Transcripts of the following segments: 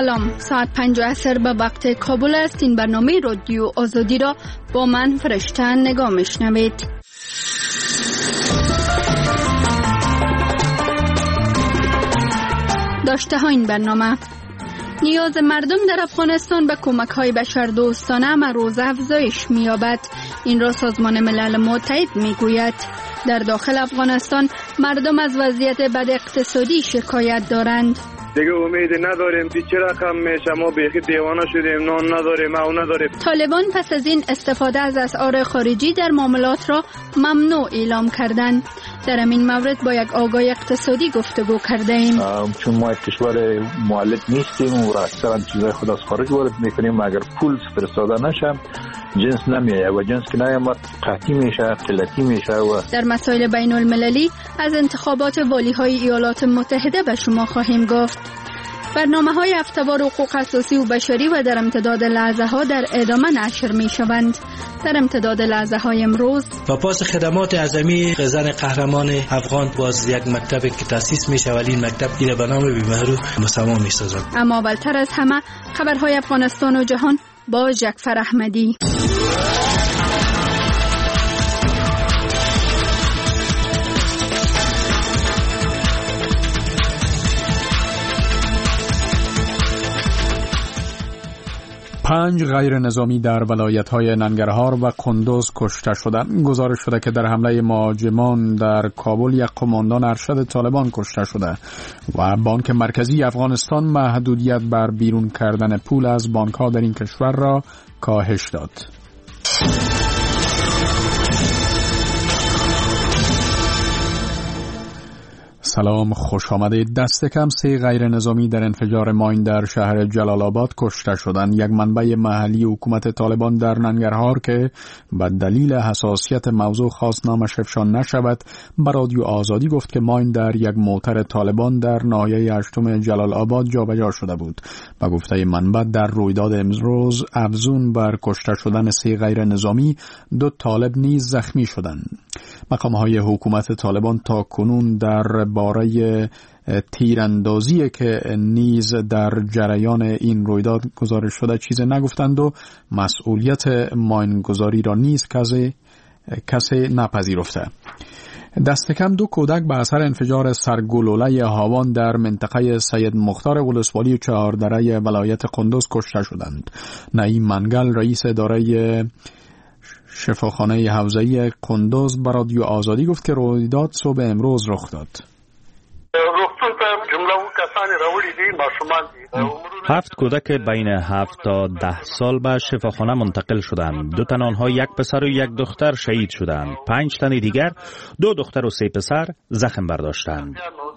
سلام، ساعت 5 عصر به وقت کابل است. این برنامه رادیو آزادی را با من فرشته نگاه میشنوید. داشته ها این برنامه: نیاز مردم در افغانستان به کمک های بشردوستانه و روز افزایش می‌یابد. این را سازمان ملل متحد میگوید. در داخل افغانستان مردم از وضعیت بد اقتصادی شکایت دارند. دیگه امید نداریم، چه رقم میشه، ما بیخی دیوانه شدیم، نان نداریم، او نداریم. طالبان پس از این استفاده از اسعار خارجی در معاملات را ممنوع اعلام کردند. در این مورد با یک آگاه اقتصادی گفتگو کرده ایم. چون ما کشور مولد نیستیم و اکثرا چیزای خود از خارج وارد میکنیم، اگر پول فرستاده نشه جنس نمیایه و جنس که نیامد قحطی میشه، قلتی میشه. و در مسائل بین المللی از انتخابات والی های ایالات متحده به شما خواهیم گفت. برنامه‌های هفته‌وار حقوق اساسی و بشری و در امتداد لحظه‌ها در ادامه نشر می‌شوند. در امتداد لحظه‌های امروز با پاس خدمات اعظمی زن قهرمان افغان باز یک مکتبی که تأسیس میشه ولی این مکتب دیگه به نام بی‌محرو مسما می‌سازد. اما اولتر از همه خبرهای افغانستان و جهان با جعفر احمدی. 5 غیر نظامی در ولایت‌های ننگرهار و کندوز کشته شدند. گزارش شده که در حمله مهاجمان در کابل یک قماندان ارشد طالبان کشته شده و بانک مرکزی افغانستان محدودیت بر بیرون کردن پول از بانک‌ها در این کشور را کاهش داد. سلام، خوش آمدید. دست کم 3 غیر نظامی در انفجار ماین در شهر جلال آباد کشته شدند. یک منبع محلی حکومت طالبان در ننگرهار که به دلیل حساسیت موضوع خواست نامش افشا نشود به رادیو آزادی گفت که ماین در یک موتر طالبان در ناحیه 8 جلال آباد جابجا شده بود. به گفته منبع در رویداد امروز افزون بر کشته شدن 3 غیر نظامی 2 طالب نیز زخمی شدند. مقام‌های حکومت طالبان تا کنون در باره تیراندازی که نیز در جریان این رویداد گزارش شده چیزی نگفتند و مسئولیت ماینگذاری را نیز کسی نپذیرفته. دست کم 2 کودک به اثر انفجار سرگلوله هاوان در منطقه سید مختار ولسوالی چهاردره ولایت کندوز کشته شدند. نعیم منگل رئیس اداره شفاخانه حوزه‌ای کندوز به رادیو آزادی گفت که رویداد صبح امروز رخ داد. 7 کودک بین 7 تا 10 سال به شفاخانه منتقل شدند. 2 تن آنها یک پسر و یک دختر شهید شدند. 5 تن دیگر 2 دختر و 3 پسر زخم برداشتند.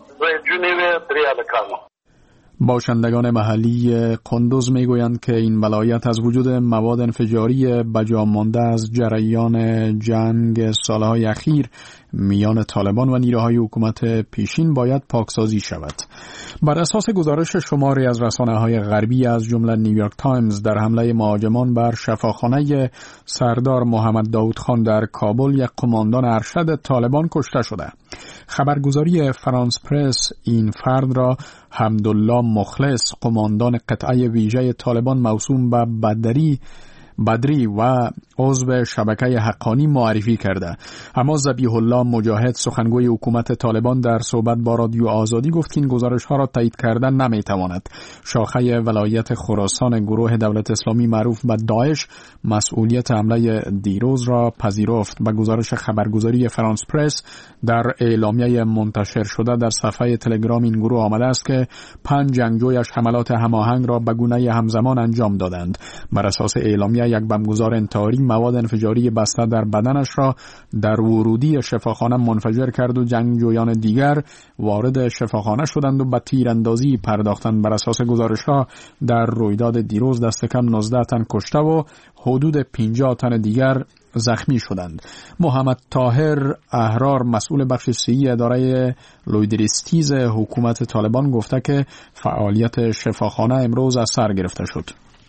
باشندگان محلی کندوز میگویند که این ولایت از وجود مواد انفجاری بجا مانده از جریان جنگ سالهای اخیر میان طالبان و نیروهای حکومت پیشین باید پاکسازی شود. بر اساس گزارش شماری از رسانه‌های غربی از جمله نیویورک تایمز، در حمله مهاجمان بر شفاخانه سردار محمد داود خان در کابل یک قماندان ارشد طالبان کشته شده. خبرگزاری فرانس پرس این فرد را حمدالله مخلص، قماندان قطعه ویژه طالبان موسوم به بدری و عضو شبکه حقانی معرفی کرده. اما ذبیح الله مجاهد، سخنگوی حکومت طالبان، در صحبت با رادیو آزادی گفت که این گزارش ها را تایید کردن نمیتواند. شاخه ولایت خراسان گروه دولت اسلامی معروف به داعش مسئولیت حمله دیروز را پذیرفت. به گزارش خبرگزاری فرانس پرس در اعلامیه منتشر شده در صفحه تلگرام این گروه آمده است که 5 جنگجویش حملات هماهنگ را به گونه همزمان انجام دادند. بر اساس اعلامیه یک بمبگذار انتحاری مواد انفجاری بسته در بدنش را در ورودی شفاخانه منفجر کرد و جنگجویان دیگر وارد شفاخانه شدند و به تیراندازی پرداختند. بر اساس گزارش‌ها در رویداد دیروز دست کم 19 تن کشته و حدود 50 تن دیگر زخمی شدند. محمد طاهر احرار، مسئول بخش سیئی اداره لویدریستیز حکومت طالبان، گفته که فعالیت شفاخانه امروز از سر گرفته شد.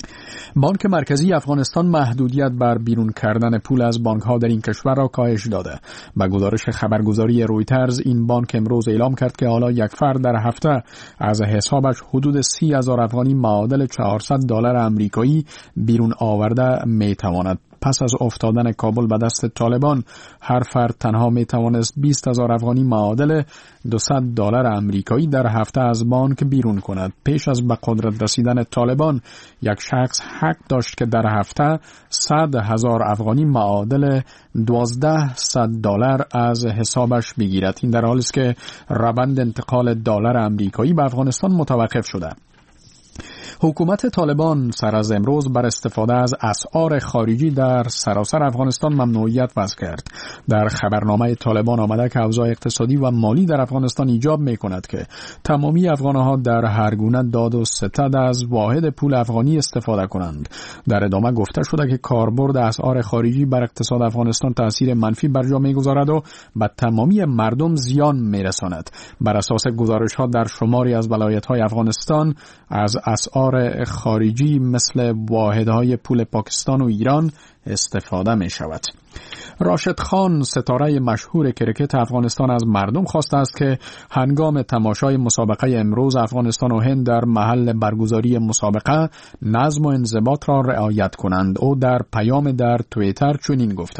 بانک مرکزی افغانستان محدودیت بر بیرون کردن پول از بانک‌ها در این کشور را کاهش داده. با گزارش خبرگزاری رویترز این بانک امروز اعلام کرد که حالا یک فرد در هفته از حسابش حدود 30,000 افغانی معادل $400 آمریکایی بیرون آورده میتواند. پس از افتادن کابل به دست طالبان هر فرد تنها میتوانست 20,000 افغانی معادل $200 آمریکایی در هفته از بانک بیرون کند. پیش از به قدرت رسیدن طالبان یک شخص حق داشت که در هفته 100,000 افغانی معادل $1,200 از حسابش بگیرد. این در حالی است که روند انتقال دلار آمریکایی به افغانستان متوقف شده. حکومت طالبان سر از امروز بر استفاده از اسعار خارجی در سراسر افغانستان ممنوعیت وضع کرد. در خبرنامه طالبان آمده که اوضاع اقتصادی و مالی در افغانستان ایجاب می‌کند که تمامی افغان‌ها در هر گونه داد و ستد از واحد پول افغانی استفاده کنند. در ادامه گفته شده که کاربرد اسعار خارجی بر اقتصاد افغانستان تأثیر منفی بر جا می‌گذارد و به تمامی مردم زیان می‌رساند. بر اساس گزارش‌ها در شماری از ولایت‌های افغانستان از اسعار خارجی مثل واحدهای پول پاکستان و ایران استفاده می شود. راشد خان ستاره مشهور کرکت افغانستان از مردم خواسته است که هنگام تماشای مسابقه امروز افغانستان و هند در محل برگزاری مسابقه نظم و انضباط را رعایت کنند. او در پیام در توییتر چنین گفته: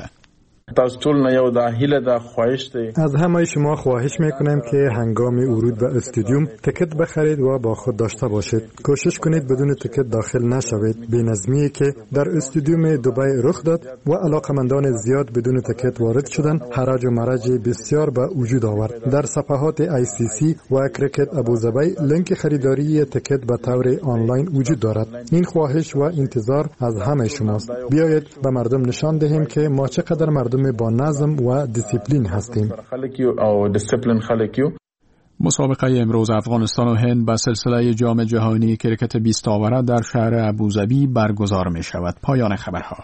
از همه شما خواهش میکنم که هنگام ورود به استادیوم تکت بخرید و با خود داشته باشید. کوشش کنید بدون تکت داخل نشوید. بی‌نظمی که در استادیوم دبی رخ داد و علاقمندان زیاد بدون تکت وارد شدند هرج و مرج بسیار به وجود آورد. در صفحات ICC و کرکت ابوظبی لینک خریداری تکت به طور آنلاین وجود دارد. این خواهش و انتظار از همه شماست. بیایید به مردم نشان دهیم که ما چقدر مردم با نظم و دیسیپلین هستیم. مسابقه امروز افغانستان و هند به سلسله جام جهانی کرکت 20 آوره در شهر ابوظبی برگزار می شود. پایان خبرها.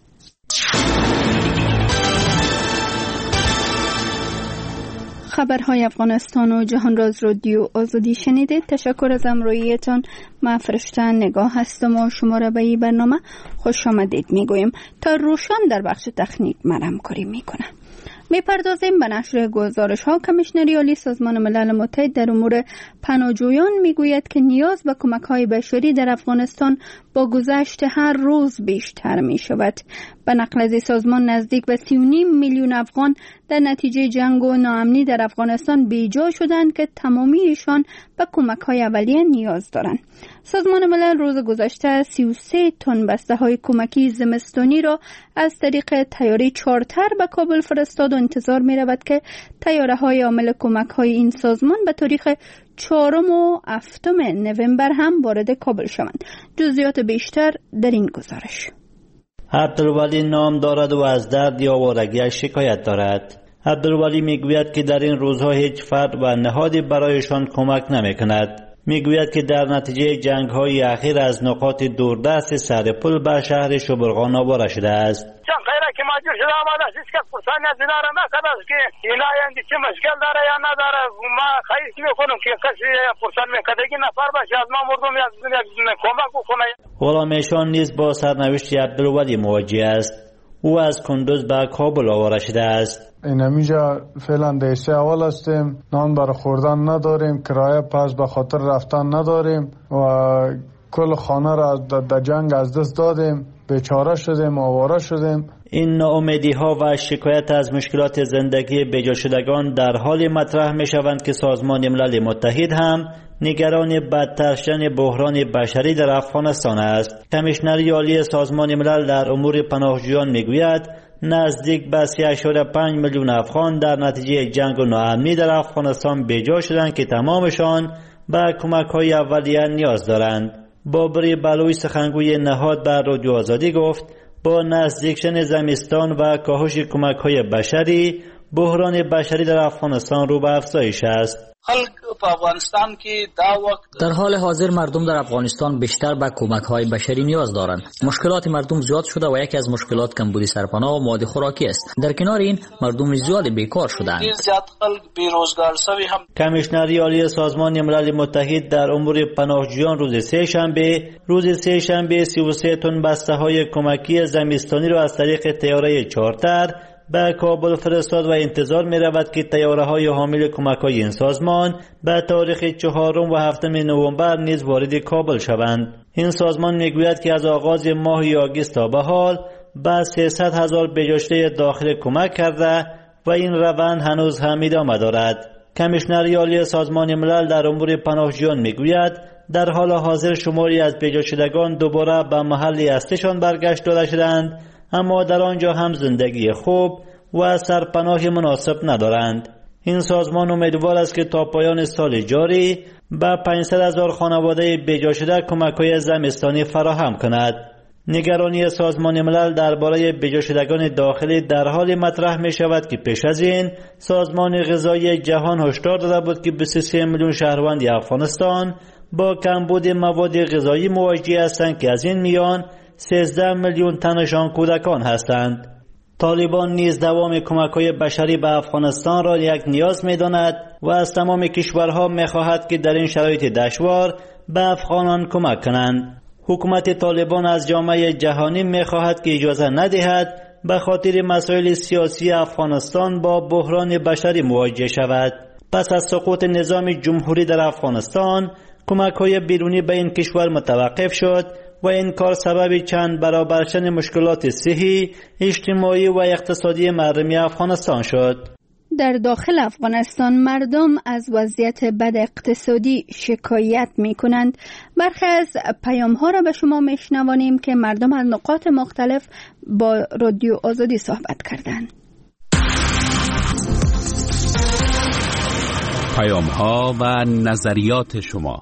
خبرهای افغانستان و جهان را از رادیو آزادی شنیدید. تشکر از همراهیتان. من فرشته نگاه هستم و شما را به این برنامه خوش آمدید میگویم. تا روشن در بخش تکنیک من همکاری میکنه. میپردازیم به نشر گزارش ها. کمیشنری عالی سازمان ملل متحد در امور پناهجویان میگوید که نیاز به کمک های بشری در افغانستان با گذشت هر روز بیشتر می شود. به نقل از سازمان نزدیک به 3.5 میلیون افغان در نتیجه جنگ و ناامنی در افغانستان بیجا شدند که تمامی ایشان به کمک های اولیه نیاز دارند. سازمان ملل روز گذشته 33 تن بسته های کمکی زمستانی را از طریق طیاره چارتر به کابل فرستاد و انتظار می رود که طیاره های حامل کمک های این سازمان به تاریخ 4 و 7 نوامبر هم وارد کابل شوند. جزئیات بیشتر در این گزارش. عبدالولی نام دارد و از درد یا آوارگی‌اش شکایت دارد. عبدالولی میگوید که در این روزها هیچ فرد و نهادی برایشان کمک نمی‌کند. میگوید که در نتیجه جنگ‌های اخیر از نقاط دوردست سر پل به شهر شبرغان آواره شده است. که ماجور شده آمده است که پرسان نداره نکرده است که اینا یعنی چه مشکل داره یا نداره. ما خواهش میکنم که کسی پرسان میکردگی نفر باشه از ما مردم یک کمک بکنه. غلامیشان نیز با سرنوشت عبدالولی مواجه است. او از کندوز به کابل آواره شده است. این همینجا فعلا دیسته اول هستیم. نان برای خوردن نداریم. کرایه پس به خاطر رفتن نداریم و کل خانه را در جنگ از دست دادیم. بیچاره شدیم، آواره شدیم. این ناامیدی ها و شکایت از مشکلات زندگی بیجا شدگان در حال مطرح می شوند که سازمان ملل متحد هم نگران بدتر شدن بحران بشری در افغانستان است. کمیشنری عالی سازمان ملل در امور پناهجویان می گوید نزدیک به 3.5 میلیون افغان در نتیجه جنگ و ناامنی در افغانستان بیجا شدند که تمامشان به کمک های اولیه نیاز دارند. بابری بلوی سخنگوی نهاد بر رادیو آزادی گفت با نزدیک شدن زمستان و کاهش کمک‌های بشری بحران بشری در افغانستان رو به افزایش است. در حال حاضر مردم در افغانستان بیشتر به کمک‌های بشری نیاز دارند. مشکلات مردم زیاد شده و یکی از مشکلات کمبود سرپناه و مواد خوراکی است. در کنار این مردم زیاد بیکار شدند. کمیشنری عالی سازمان ملل متحد در امور پناهجویان روز سه شنبه 33 تن بسته‌های کمکی زمستانی را از طریق طیاره چارتر به کابل فرستاد و انتظار می رود که طیاره های حامل کمک های این سازمان به تاریخ 4 و 7 نوامبر نیز وارد کابل شوند. این سازمان می گوید که از آغاز ماه آگوست تا به حال به 300,000 بجاشته داخل کمک کرده و این روند هنوز هم ادامه دارد. کمیشنری عالی سازمان ملل در امور پناهجویان می گوید در حال حاضر شماری از بجاشدگان دوباره به محل اصلیشان برگشت داده شدند، اما در آنجا هم زندگی خوب و سرپناه مناسب ندارند. این سازمان امیدوار است که تا پایان سال جاری به 500,000 خانواده بیجا شده کمک‌های زمستانی فراهم کند. نگرانی سازمان ملل درباره بیجا شدگان داخلی در حال مطرح می شود که پیش از این سازمان غذایی جهان هشدار داده بود که 23 میلیون شهروند افغانستان با کمبود مواد غذایی مواجه هستند که از این میان 13 میلیون تنشان کودکان هستند. طالبان نیز دوام کمک‌های بشری به افغانستان را یک نیاز می‌داند و از تمام کشورها می‌خواهد که در این شرایط دشوار به افغانان کمک کنند. حکومت طالبان از جامعه جهانی می‌خواهد که اجازه ندهد به خاطر مسائل سیاسی افغانستان با بحران بشری مواجه شود. پس از سقوط نظام جمهوری در افغانستان، کمک‌های بیرونی به این کشور متوقف شد و این کار سبب چند برابر شدن مشکلات صحی، اجتماعی و اقتصادی مردم افغانستان شد. در داخل افغانستان مردم از وضعیت بد اقتصادی شکایت می کنند. برخی از پیام ها را به شما می شنوانیم که مردم از نقاط مختلف با رادیو آزادی صحبت کردند. پیام ها و نظریات شما.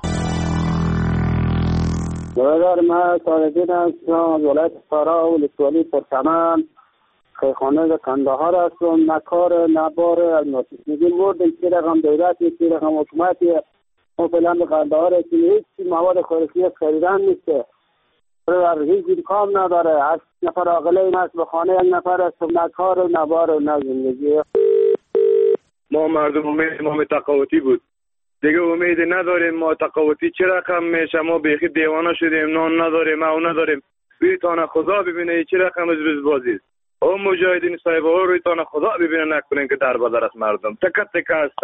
برادر من سالدین هستم از ولایت فرا و ولسوالی پرچمن خیخانه کندهار هستم. نه کار نه بار از میگیم بردیم که رقم دولتی که رقم حکومتی ما فعلا به کندهار هیچ مواد خوراکی خریدن نیسته، هیچ کام نداره. از نفر عاقله این است به خانه یک نفر هستم، نه کار نه بار نه زندگی. ما مردم امید ما تقاوتی بود دیگه، امید نداریم. ما تقاوتی چه رقم میشه؟ ما بیخی دیوانه شدیم، نان نداریم، او نداریم. رویتان خدا ببینه چه رقم روز بازی است. او مجاهدین صاحب ها رویتان خدا ببینه نکنین که در بدر است مردم تکت تکه است.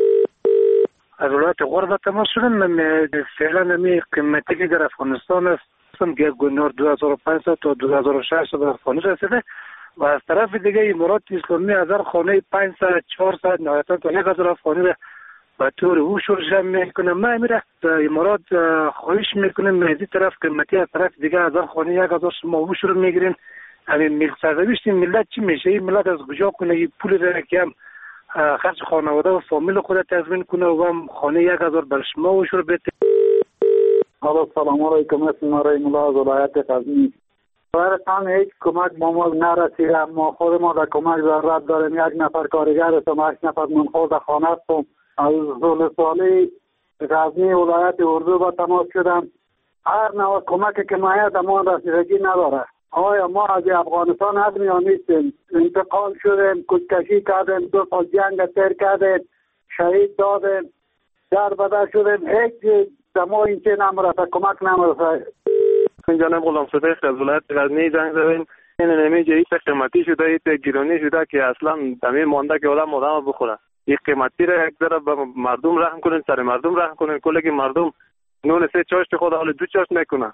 از ولایت غربت ما شدن فعلا نمی قیمتی که در افغانستان است که گنار 2500 تا 2600 به افغانی رسیده و از طرف دیگه امارات اسلامی از هر خانه 500 400 نهایتا تا 1000 افغانی به طور او شروع میکنه. ما میره امارات خواهش میکنیم از این طرف قیمتی، از طرف دیگه از هر خانه 1000 شما او شروع میگیرین. همین ملک سرزویشت ملت چی میشه؟ این ملت از کجا کنه این پول را که هم خرج خانواده و فامیل خود تضمین کنه و هم خانه 1000 بر شما او شروع بده. حالا سلام علیکم، اسم مرای ملا از ولایت غزنی. برایتان هیچ کمک ما نرسیده، ما خود ما در کمک ضرورت داریم. یک نفر کارگر هستم، 8 نفر منخوض خانه هستم. از ولسوالی غزنی ولایت اردو با تماس شدم. هر نوع کمکی که مایه ما رسیدگی نداره. آیا ما از افغانستان حد یا نیستیم؟ انتقال شدیم، کشکشی کردیم، 2 سال جنگ سر کردیم، شهید دادیم، در بدر شدیم. هیچ ما این چه نمرسه، کمک نمرسه. اینجا نم غلام صدیق از ولایت غزنی زنگ زدیم. این نمیجه ایت قیمتی شده، ایت گیرانی شده که اصلا دمی مانده که آدم بخوره. این قیمتی را یک ذره به مردم رحم کنین، سر مردم رحم کنین. کلی که مردم نون 3 چاشت خود حال 2 چاشت نکنه.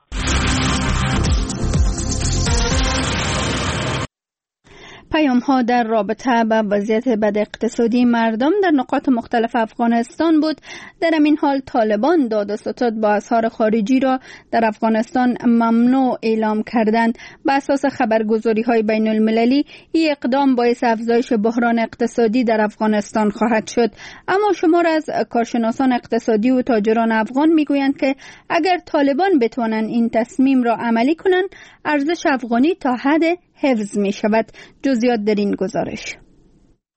پیام ها در رابطه با وضعیت بد اقتصادی مردم در نقاط مختلف افغانستان بود. در این حال طالبان داد و ستد با اسعار خارجی را در افغانستان ممنوع اعلام کردند. بر اساس خبرگزاری های بین المللی این اقدام باعث افزایش بحران اقتصادی در افغانستان خواهد شد. اما شمار از کارشناسان اقتصادی و تاجران افغان میگویند که اگر طالبان بتوانند این تصمیم را عملی کنند، ارزش افغانی تا حد حفظ می شود. جزئیات در این گزارش.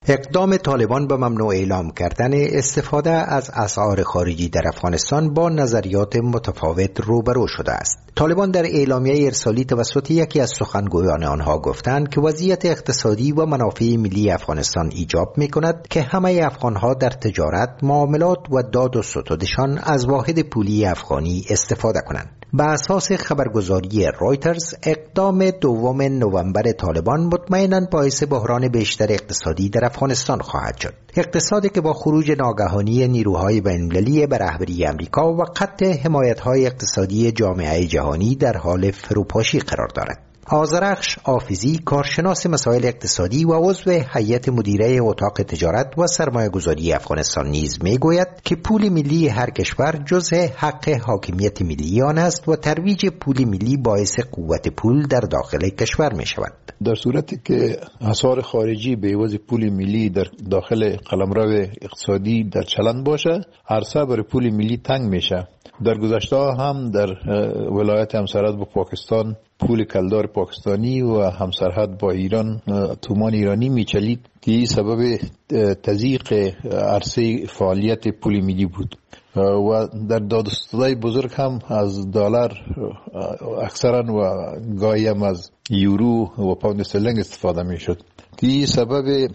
اقدام طالبان به ممنوع اعلام کردن استفاده از اسعار خارجی در افغانستان با نظریات متفاوت روبرو شده است. طالبان در اعلامیه ارسالی توسط یکی از سخنگویان آنها گفتند که وضعیت اقتصادی و منافع ملی افغانستان ایجاب می‌کند که همه افغان‌ها در تجارت، معاملات و داد و ستدشان از واحد پولی افغانی استفاده کنند. بر اساس خبرگزاری رایترز، اقدام 2 نوامبر طالبان مطمئناً باعث بحران بیشتر اقتصادی در افغانستان خواهد شد. اقتصادی که با خروج ناگهانی نیروهای بین‌المللی به رهبری امریکا و قطع حمایت‌های اقتصادی جامعه جهانی در حال فروپاشی قرار دارد. آذرخش آفیزی، کارشناس مسائل اقتصادی و عضو هیئت مدیره اتاق تجارت و سرمایه‌گذاری افغانستان نیز میگوید که پول ملی هر کشور جزء حق حاکمیت ملی آن است و ترویج پول ملی باعث قوت پول در داخل کشور می شود. در صورتی که اسعار خارجی به عوض پول ملی در داخل قلمرو اقتصادی در چلن باشه، عرصه برای پول ملی تنگ میشه. در گذشته هم در ولایت همسرحد با پاکستان پول کلدار پاکستانی و همسرحد با ایران تومان ایرانی میچلید که سبب تضییق عرصه فعالیت پول ملی بود و در دادستدای بزرگ هم از دلار اکثرا و گاهی هم از یورو و پوند استرلینگ استفاده میشد که سبب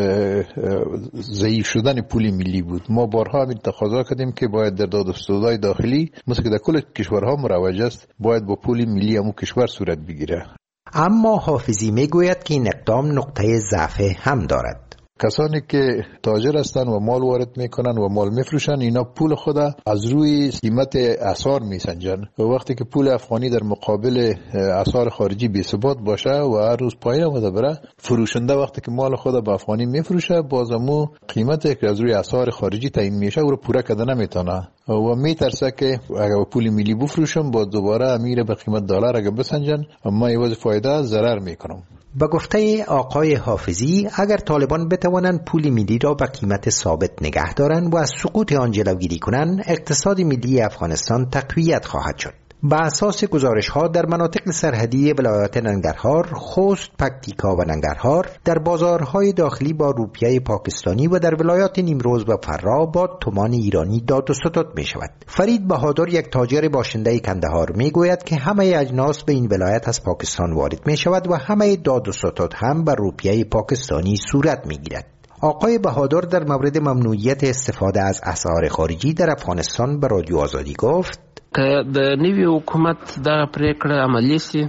ضعیف شدن پول ملی بود. ما بارها همین تقاضا کردیم که باید در دادستدای داخلی مثل که در کل کشورها مروج است باید با پول ملی همون کشور صورت بگیره. اما حافظی میگوید که این اقدام نقطه ضعف هم دارد. کسانی که تاجر هستن و مال وارد میکنن و مال میفروشن، اینا پول خود از روی قیمت اسعار میسنجن و وقتی که پول افغانی در مقابل اسعار خارجی بی ثبات باشه و هر روز پایین آمده بره، فروشنده وقتی که مال خود به افغانی میفروشه بازمو قیمتی که از روی اسعار خارجی تعیین میشه او رو پوره کرده نمیتونه و میترسه که اگر پول ملی بفروشم با دوباره امیر به قیمت دلار اگر بسنجن اما عوض فایده ضرر میکنم. با گفته آقای حافظی، اگر طالبان بتوانند پول ملی را به قیمت ثابت نگه دارند و از سقوط آن جلوگیری کنند، اقتصاد ملی افغانستان تقویت خواهد شد. بر اساس گزارش‌ها در مناطق سرحدی ولایات ننگرهار، خوست، پکتیکا و ننگرهار در بازارهای داخلی با روپیه پاکستانی و در ولایات نیمروز و فرا با تومان ایرانی داد و ستد می شود. فرید بهادر، یک تاجر باشنده کندهار، می گوید که همه اجناس به این ولایت از پاکستان وارد می شود و همه داد و ستد هم بر روپیه پاکستانی صورت می گیرد. آقای بهادر در مورد ممنوعیت استفاده از اسعار خارجی در افغانستان به رادیو آزادی گفت: که د نوي حکومت دا پریکړه عملی سي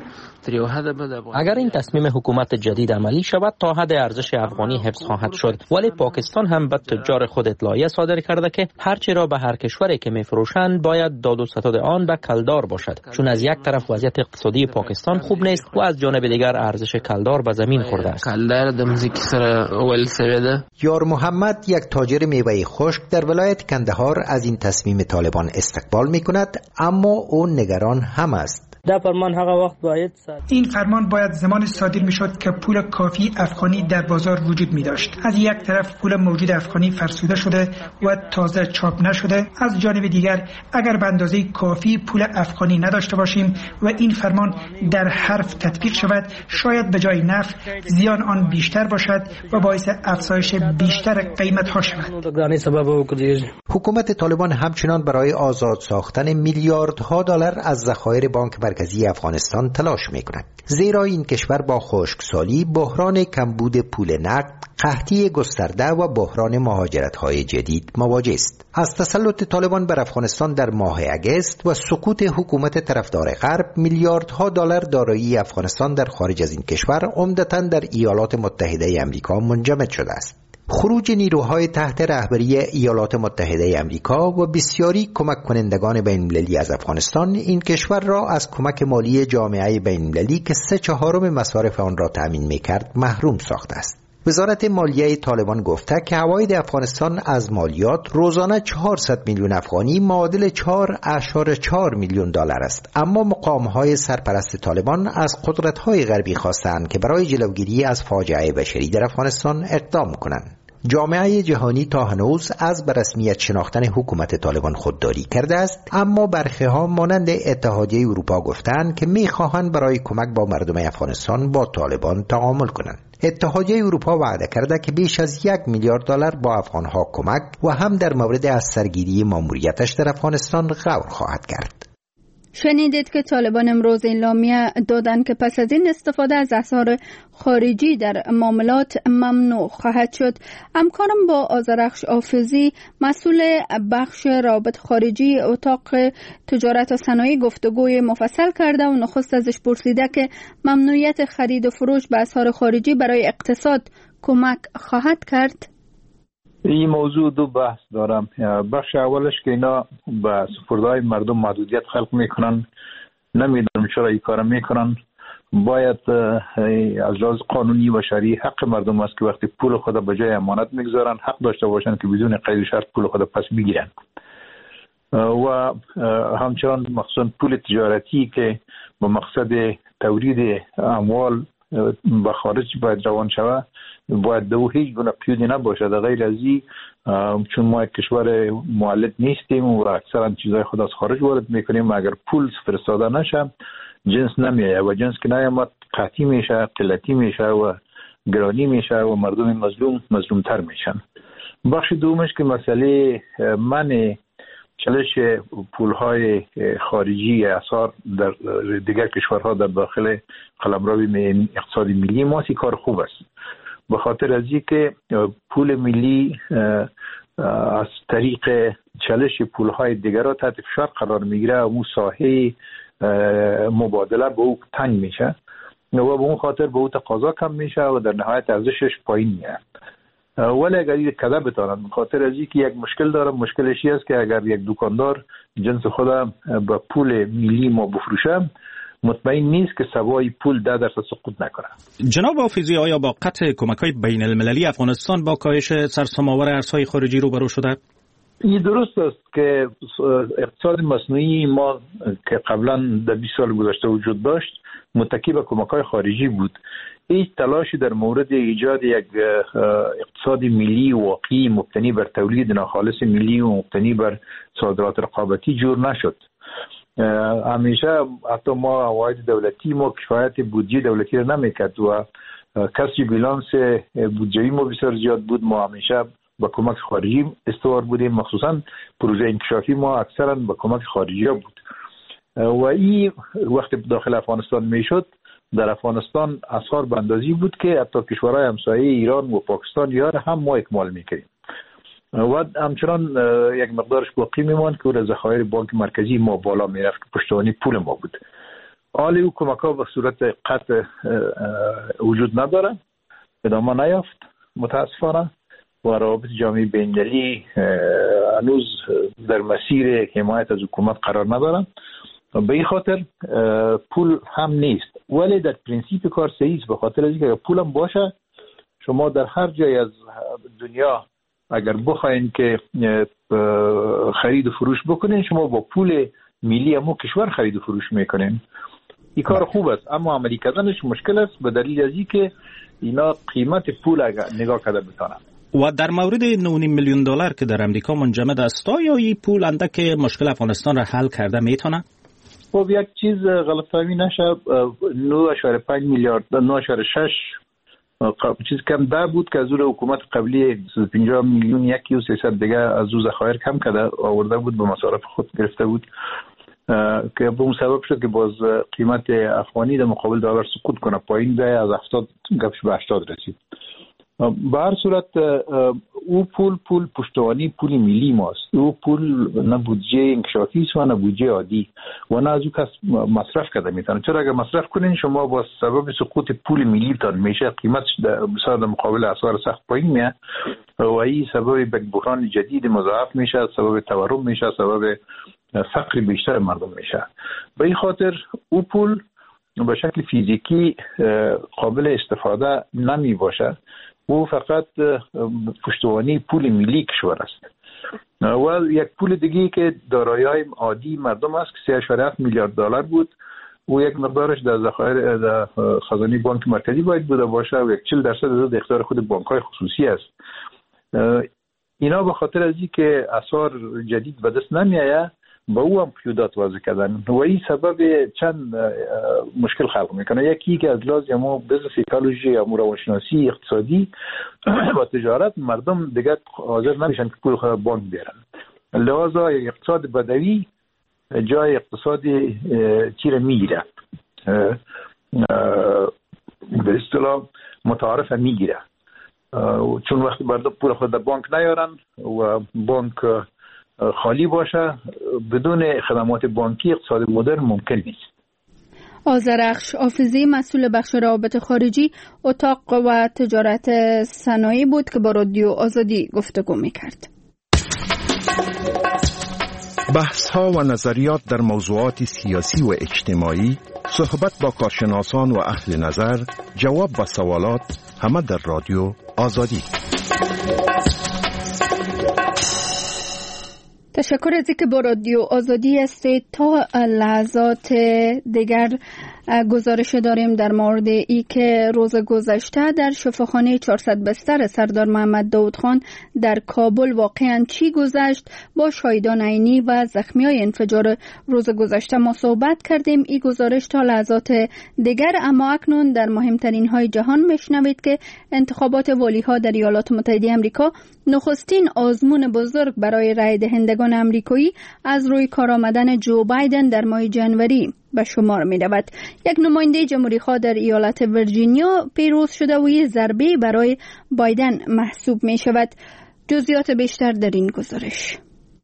اگر این تصمیم حکومت جدید عملی شود تا حد ارزش افغانی حفظ خواهد شد، ولی پاکستان هم به تجار خود اطلاعیه صادر کرده که هرچی را به هر کشوری که میفروشند باید داد و ستد آن به کلدار باشد، چون از یک طرف وضعیت اقتصادی پاکستان خوب نیست و از جانب دیگر ارزش کلدار به زمین خورده است. کلدار د مزکی سره ول سوی ده. یار محمد، یک تاجر میوه خشک در ولایت کندهار، از این تصمیم طالبان استقبال میکند، اما او نگران هم است. این فرمان باید زمان صادر میشد که پول کافی افغانی در بازار وجود می داشت. از یک طرف پول موجود افغانی فرسوده شده و تازه چاپ نشده، از جانب دیگر اگر به اندازه کافی پول افغانی نداشته باشیم و این فرمان در حرف تطبیق شود، شاید به جای نفع زیان آن بیشتر باشد و باعث افزایش بیشتر قیمت ها شود. حکومت طالبان همچنان برای آزاد ساختن میلیاردها دلار از ذخایر بانک مرکزی افغانستان تلاش می‌کند، زیرا این کشور با خشکسالی، بحران کمبود پول نقد، قحطی گسترده و بحران مهاجرت‌های جدید مواجه است. از تسلط طالبان بر افغانستان در ماه اگست و سقوط حکومت طرفدار غرب، میلیاردها دلار دارایی افغانستان در خارج از این کشور، عمدتاً در ایالات متحده آمریکا منجمد شده است. خروج نیروهای تحت رهبری ایالات متحده آمریکا و بسیاری کمک کنندگان بین‌المللی از افغانستان این کشور را از کمک مالی جامعه بین‌المللی که 3/4 مصارف آن را تأمین می‌کرد محروم ساخته است. وزارت مالیه طالبان گفته که عواید افغانستان از مالیات روزانه 400 میلیون افغانی معادل 4.4 میلیون دلار است، اما مقام‌های سرپرست طالبان از قدرت‌های غربی خواستند که برای جلوگیری از فاجعه بشری در افغانستان اقدام کنند. جامعه جهانی تا هنوز از به رسمیت شناختن حکومت طالبان خودداری کرده است، اما برخی‌ها مانند اتحادیه اروپا گفتند که می‌خواهند برای کمک با مردم افغانستان با طالبان تعامل کنند. اتحادیه اروپا وعده کرده که بیش از 1 میلیارد دلار با افغانها کمک و هم در مورد از سرگیری ماموریتش در افغانستان غور خواهد کرد. شنیدید که طالبان امروز اعلامیه دادند که پس از این استفاده از اسعار خارجی در معاملات ممنوع خواهد شد. همکارم با آذرخش حافظی مسئول بخش روابط خارجی اتاق تجارت و صنایع گفتگوی مفصل کرده و نخست ازش پرسیده که ممنوعیت خرید و فروش به اسعار خارجی برای اقتصاد کمک خواهد کرد. این موضوع دو بحث دارم. بخش اولش که اینا به سپرده‌های مردم محدودیت خلق میکنن، نمیدونم چرا این کار میکنن. باید از لحاظ قانونی و شرعی حق مردم است که وقتی پول خود به جای امانت میگذارن حق داشته باشن که بدون قید شرط پول خود پس بگیرن. و همچنان مخصوصا پول تجارتی که به مقصد تورید اموال به خارج باید روان شود، باید دو هیچ گونه قیودی نباشه. در غیر از این، چون ما کشور مولد نیستیم و اکثرا چیزای خود از خارج وارد میکنیم، اگر پول فرستاده نشه جنس نمیایه و جنس که نیامد قحطی میشه، قلتی میشه و گرانی میشه و مردم مظلومتر میشن. بخش دومش که مسئله منع چالش پولهای خارجی اسعار در دیگر کشورها در داخل قلمرو اقتصادی ملی ما کار خوب است، به خاطر از اینکه پول ملی از طریق چالش پولهای دیگر را تحت فشار قرار میگیره و اون ساحه مبادله به او تنگ میشه و به اون خاطر به او تقاضا کم میشه و در نهایت ارزشش پایین میاد. ولی اگر این کده بتانند، خاطر از اینکه یک مشکل دارم، مشکلش است که اگر یک دکاندار جنس خودم با پول ملی ما بفروشم، مطمئن نیست که سوای پول 10% سقوط نکنه. جناب حافظی، آیا با قطع کمک‌های بین المللی افغانستان با کاهش سرسام‌آور ارزهای خارجی روبرو شده؟ این درست است که اقتصاد مصنوعی ما که قبلا در 20 سال گذشته وجود داشت متکی به کمک‌های خارجی بود. هیچ تلاشی در مورد ایجاد یک اقتصاد ملی واقعی مبتنی بر تولید ناخالص ملی و مبتنی بر صادرات رقابتی جور نشد. همیشه حتی ما عواید دولتی ما کفایت بودجه دولتی را نمیکرد و کسری بیلانس بودجه‌ای ما بسیار زیاد بود. ما همیشه با کمک خارجی استوار بودیم، مخصوصا پروژه انکشافی ما اکثرا با کمک خارجی بود و این وقتی داخل افغانستان میشد، در افغانستان اسعار به اندازه‌ای بود که حتی کشورهای همسایه ایران و پاکستان یار هم ما اکمال میکردیم و همچنان یک مقدارش باقی میماند که او ذخایر بانک مرکزی ما بالا میرفت که پشتوانه پول ما بود. حالی او کمک‌ها به صورت قطع وجود نداره، ادامه نیافت متاسفانه و روابط جامعه بین‌المللی هنوز در مسیر حمایت از حکومت قرار ندارن. به این خاطر پول هم نیست، ولی در پرینسیپ کار صحیح است، به خاطر اینکه اگر پولم باشه شما در هر جای از دنیا اگر بخواین که خرید و فروش بکنین، شما با پول ملی همون کشور خرید و فروش میکنین. این کار خوب است، اما عملی کردنش مشکل است به دلیل از اینکه اینا قیمت پول اگر نگاه کرده بتونن. و در مورد 9.5 میلیون دلار که در امریکا منجمد است، آیا این پول اندک مشکل افغانستان را حل کرده میتونه؟ خب یک چیز غلط فهمی نشه، 9.5 میلیارد 9.6 چیز کم ده بود که از اون حکومت قبلی 50 میلیون 1.3 دیگه از اون ذخایر کم کرده آورده بود، به مصارف خود گرفته بود که به اون سبب شد که باز قیمت افغانی در مقابل دلار سقوط کنه پایین، ده از 70 گپش به 80 رسید. به هر صورت او پول پشتوانی پول ملی ماست. او پول نه بودجه انکشافی است و نه بودجه عادی و نه از او کس مصرف کرده میتونه، چرا اگر مصرف کنین شما با سبب سقوط پول ملی تان میشه قیمت بسیار در مقابل اسعار سخت پایین میاد و این سبب بحران جدید مضاعف میشه، سبب تورم میشه، سبب فقر بیشتر مردم میشه. به این خاطر او پول به شکل فیزیکی قابل استفاده نمی باشه، او فقط پشتوانی پول ملی کشور است. و یک پول دیگه که دارایی‌های عادی مردم است که 3.7 میلیارد دلار بود، او یک مقدارش در ذخایر در خزانه بانک مرکزی باید بوده باشه و 40% از اختیار خود بانک‌های خصوصی است. اینا به خاطر از اینکه اسعار جدید به دست نمیآید با او هم قیودات وضع کردن و این سبب چند مشکل خلق میکنه. یکی که از لحاظ ما بزنس ایکولوژی یا روانشناسی اقتصادی و تجارت مردم دیگه حاضر نمیشن که پول خود بانک بیارن، لحاظا اقتصاد بدوی جای اقتصاد چیره میگیره، به اصطلاح متعارف میگیره، چون وقتی مردم پول خود در بانک نیارن و بانک خالی باشه بدون خدمات بانکی اقتصاد مدرن ممکن نیست. آذرخش حافظی مسئول بخش روابط خارجی اتاق و تجارت صنایع بود که با رادیو آزادی گفتگو میکرد. بحث‌ها و نظریات در موضوعات سیاسی و اجتماعی، صحبت با کارشناسان و اهل نظر، جواب به سوالات، همه در رادیو آزادی. تشکر از اینکه با رادیو آزادی هستید. تا لحظات دیگر گزارش داریم در مورد ای که روز گذشته در شفاخانه 400 بستر سردار محمد داود خان در کابل واقعا چی گذشت. با شاهدان عینی و زخمیای انفجار روز گذشته ما صحبت کردیم. این گزارش تا لحظات دیگر، اما اکنون در مهمترین های جهان میشنوید که انتخابات والی ها در ایالات متحده آمریکا، نخستین آزمون بزرگ برای رای دهندگان آمریکایی، از روی کار آمدن جو بایدن در ماه جنوری به شمار می رود. یک نماینده جمهوری خواه در ایالت ویرجینیا پیروز شده و یک ضربه برای بایدن محسوب می شود. جزئیات بیشتر در این گزارش.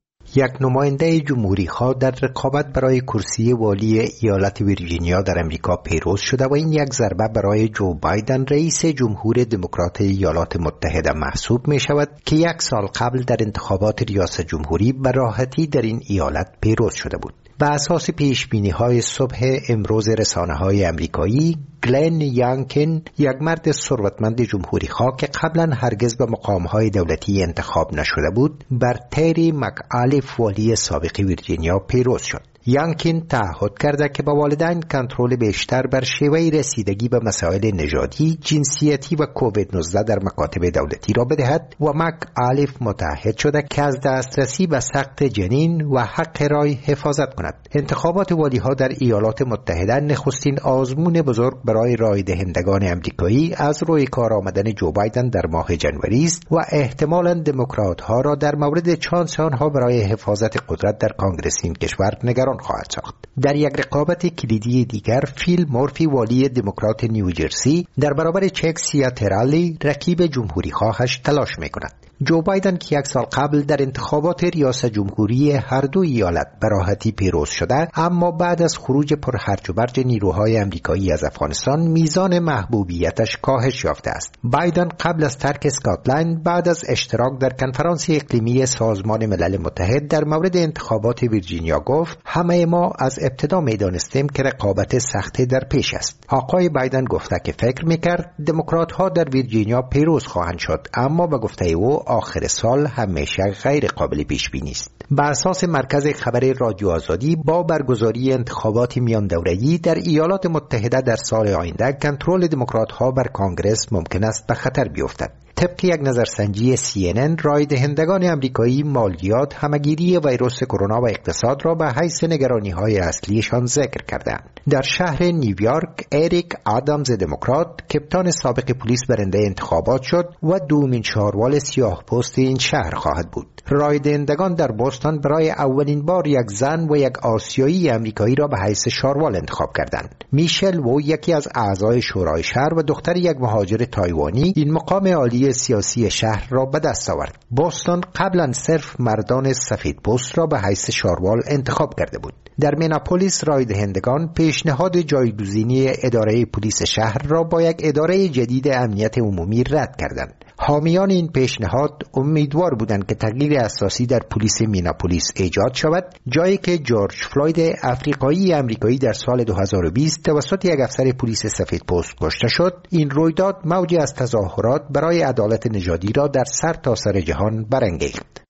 یک نماینده جمهوری خواه در رقابت برای کرسی والی ایالت ویرجینیا در امریکا پیروز شده و این یک ضربه برای جو بایدن رئیس جمهور دموکرات ایالات متحده محسوب می شود که یک سال قبل در انتخابات ریاست جمهوری به راحتی در این ایالت پیروز شده بود. بر اساس پیشبینی‌های صبح امروز رسانه‌های آمریکایی، گلن یانکین، یک مرد ثروتمند جمهوری خواه که قبلا هرگز به مقام‌های دولتی انتخاب نشده بود، بر تری مک‌آلیف والی سابق ویرجینیا پیروز شد. یانکین تعهد کرده که با والدین کنترل بیشتر بر شیوه رسیدگی به مسائل نژادی، جنسیتی و کووید 19 در مکاتب دولتی را بدهد و مک‌آلیف متعهد شده که از دسترسی به سقط جنین و حق رای حفاظت کند. انتخابات والی‌ها در ایالات متحده نخستین آزمون بزرگ برای رای دهندگان آمریکایی از روی کار آمدن جو بایدن در ماه جنوری است و احتمالاً دموکرات‌ها را در مورد چانس آنها برای حفاظت قدرت در کانگرس این کشور نگران خواهد ساخت. در یک رقابت کلیدی دیگر، فیل مورفی والی دموکرات نیوجرسی در برابر چک سیاترالی رقیب جمهوری خواهش تلاش می‌کند. جو بایدن که یک سال قبل در انتخابات ریاست جمهوری هر دو ایالت به راحتی پیروز شده، اما بعد از خروج پرهرج و مرج نیروهای آمریکایی از افغانستان میزان محبوبیتش کاهش یافته است. بایدن قبل از ترک اسکاتلند بعد از اشتراک در کنفرانس اقلیمی سازمان ملل متحد در مورد انتخابات ویرجینیا گفت: همه ما از ابتدا می‌دانستیم که رقابت سخت در پیش است. آقای بایدن گفته که فکر می‌کرد دموکرات‌ها در ویرجینیا پیروز خواهند شد، اما به گفته او آخر سال همیشه غیر قابل پیش بینی است. بر اساس مرکز خبر رادیو آزادی، با برگزاری انتخابات میان دوره‌ای در ایالات متحده در سال آینده، کنترل دموکرات‌ها بر کانگرس ممکن است به خطر بیفتد. طبق یک نظرسنجی CNN، رای دهندگان آمریکایی مالیات، همگیری ویروس کرونا و اقتصاد را به حیث نگرانی‌های اصلیشان ذکر کردند. در شهر نیویورک، اریک آدامز دموکرات، کپتان سابق پلیس، برنده انتخابات شد و دومین شاروال سیاه پوست این شهر خواهد بود. رای دهندگان در بوستون برای اولین بار یک زن و یک آسیایی آمریکایی را به حیث شاروال انتخاب کردند. میشل وو، یکی از اعضای شورای شهر و دختر یک مهاجر تایوانی، این مقام عالی سیاسی شهر را به دست آورد. بوستون قبلا صرف مردان سفید پوست را به حیث شاروال انتخاب کرده بود. در میناپولیس، رای دهندگان پیشنهاد جایگزینی اداره پلیس شهر را با یک اداره جدید امنیت عمومی رد کردند. حامیان این پیشنهاد امیدوار بودند که تغییر اساسی در پلیس میناپولیس ایجاد شود، جایی که جورج فلوید آفریقایی امریکایی در سال 2020 توسط یک افسر پلیس سفیدپوست کشته شد. این رویداد موجی از تظاهرات برای عدالت نژادی را در سرتاسر جهان برانگیخت.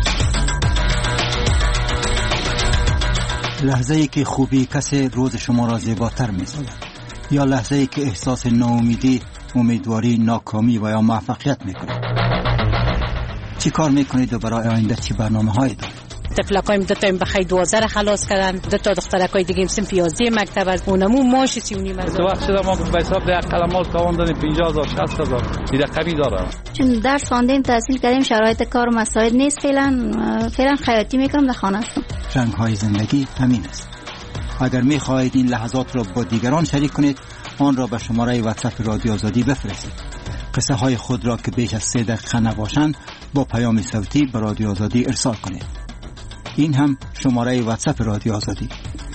لحظه‌ای که خوبی کسی روز شما را زیباتر می‌سازد، یا لحظه‌ای که احساس ناامیدی، امیدواری، ناکامی و یا موفقیت می‌کنید. چی کار می‌کنید و برای آینده چی برنامه‌هایی دارید؟ طفلکایم 2 تا بخای 12 خلاص کردن، 2 تا دخترکای دیگه صنف 11 مکتب از اونمو ماش 3.5 تو وقت شده ما به حساب ده قلمال کاوندن 50,000 60,000 این رقمی داره. چون درس خواندیم تحصیل کردیم شرایط کار و مساعد نیست، فعلا خیاطی میکنم در خانه هستم. رنگ های زندگی همین است. اگر میخواهید این لحظات را با دیگران شریک کنید آن را به شماره واتساپ رادیو آزادی بفرستید. قصه های خود را که بیش از 3 دقیقه نباشند با پیام صوتی به رادیو آزادی ارسال کنید. این هم شماره واتساپ رادیو آزادی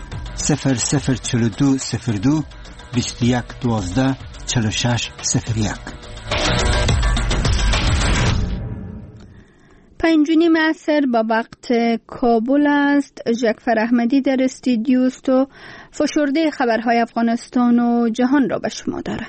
004202 21 12 46 01. 5:30 عصر با وقت کابل است. جعفر احمدی در استودیو است و فشرده خبرهای افغانستان و جهان را به شما داره.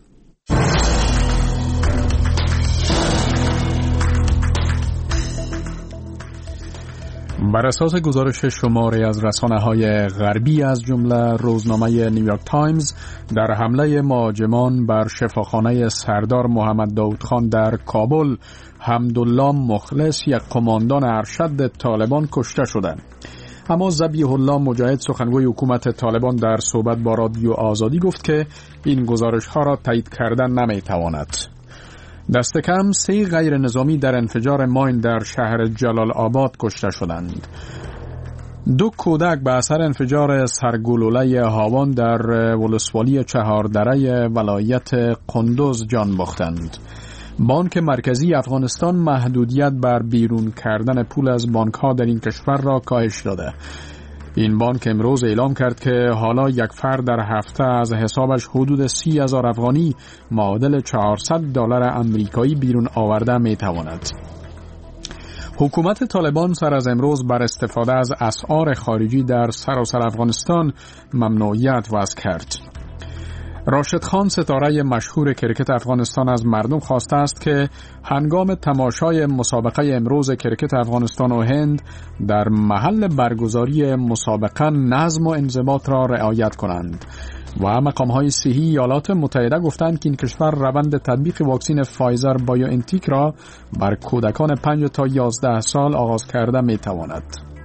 بر اساس گزارش شماری از رسانه‌های غربی از جمله روزنامه نیویورک تایمز، در حمله مهاجمان بر شفاخانه سردار محمد داود خان در کابل، حمدالله مخلص یک قماندان ارشد طالبان کشته شدند. اما ذبیح الله مجاهد سخنگوی حکومت طالبان در صحبت با رادیو آزادی گفت که این گزارش‌ها را تایید کردن نمی‌تواند. دست کم 3 غیر نظامی در انفجار ماین در شهر جلال آباد کشته شدند. 2 کودک به اثر انفجار سرگلوله هاوان در ولسوالی چهاردره ولایت قندوز جان باختند. بانک مرکزی افغانستان محدودیت بر بیرون کردن پول از بانک‌ها در این کشور را کاهش داده. این بانک امروز اعلام کرد که حالا یک فرد در هفته از حسابش حدود 30,000 افغانی معادل $400 امریکایی بیرون آورده میتواند. حکومت طالبان سر از امروز بر استفاده از اسعار خارجی در سراسر افغانستان ممنوعیت وضع کرد. راشد خان ستاره مشهور کرکت افغانستان از مردم خواسته است که هنگام تماشای مسابقه امروز کرکت افغانستان و هند در محل برگزاری مسابقه نظم و انضباط را رعایت کنند و مقام‌های صحی ایالات متحده گفتند که این کشور روند تطبیق واکسن فایزر بایو انتیک را بر کودکان 5 تا 11 سال آغاز کرده می‌تواند.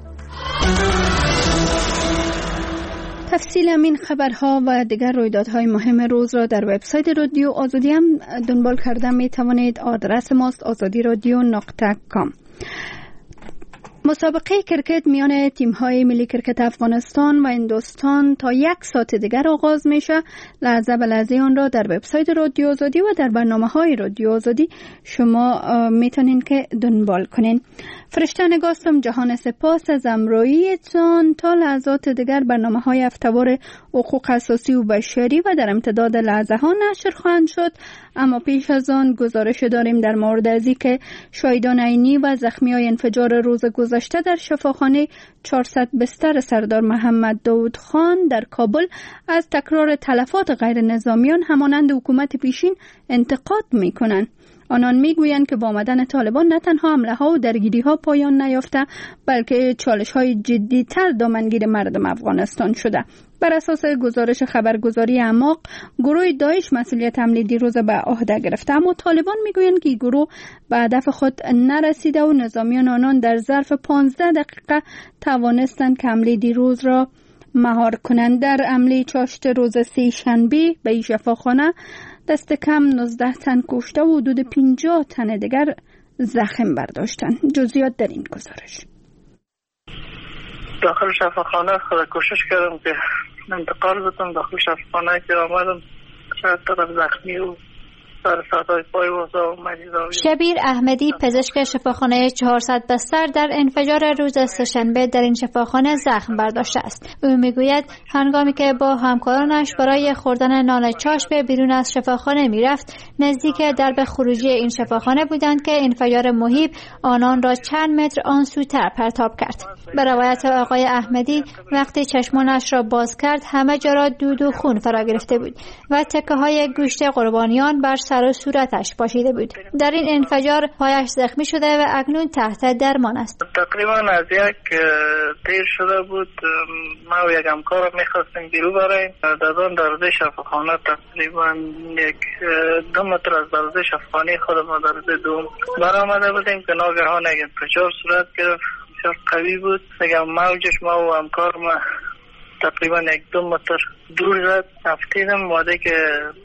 تفصیل این خبرها و دیگر رویدادهای مهم روز را در وبسایت رادیو آزادی هم دنبال کرده می توانید. آدرس ماست azadiradio.com. مسابقه کرکت میان تیم‌های ملی کرکت افغانستان و هندوستان تا 1 ساعت دیگر آغاز میشه. لحظه به لحظه آن را در وبسایت رادیو آزادی و در برنامه‌های رادیو آزادی شما میتونین که دنبال کنین. فرشته نگاستم جهان سپاس از امرویتان. تا لحظات دیگر برنامه‌های هفته‌وار حقوق اساسی و بشری و در امتداد لحظه ها نشر خواهند شد. اما پیش از آن گزارش داریم در مورد از اینکه شهیدان عینی و زخمی‌های انفجار روز گذشته در شفاخانه 400 بستر سردار محمد داود خان در کابل از تکرار تلفات غیر نظامیان همانند حکومت پیشین انتقاد می‌کنند. آنان میگویند که با آمدن طالبان نه تنها حمله‌ها و درگیری‌ها پایان نیافته بلکه چالش‌های جدی‌تر دامنگیر مردم افغانستان شده. بر اساس گزارش خبرگزاری اعماق، گروه داعش مسئولیت حمله دیروز به عهده گرفته، اما طالبان میگویند که گروه به هدف خود نرسیده و نظامیان آنان در ظرف 15 دقیقه توانستند که حمله دیروز را مهار کنند. در حمله چاشت روز سه‌شنبه به این شفاخانه دست کم 19 تن کشته و حدود 50 تن دیگر زخم برداشتند. جزئیات در این گزارش. داخل شفاخانه خود کوشش کردم که انتقال بدم. داخل شفاخانه که آمدم چند طرف زخمی و شبیر احمدی پزشک شفاخانه 400 بستر در انفجار روز سه‌شنبه در این شفاخانه زخم برداشته است. او میگوید هنگامی که با همکارانش برای خوردن نان چاشت به بیرون از شفاخانه میرفت، نزدیک درب خروجی این شفاخانه بودند که انفجار مهیب آنان را چند متر آن سوتر پرتاب کرد. به روایت آقای احمدی وقتی چشمانش را باز کرد همه جا را دود و خون فرا گرفته بود و تکه های گوشت قربانیان بر سر و صورتش پاشیده بود. در این انفجار پایش زخمی شده و اکنون تحت درمان است. تقریبا از یک تیر شده بود. ما و یک همکارم میخواستیم بیرون بریم. در آن دروازه شفاخانه تقریبا 2 متر از دروازه شفاخانه خود ما دروازه دوم برآمده بودیم که ناگهان یک انفجار صورت گرفت. بسیار قوی بود. دیگه موجش ما و همکار ما تقریبا 1-2 متر دور زد. افتیدم ماده که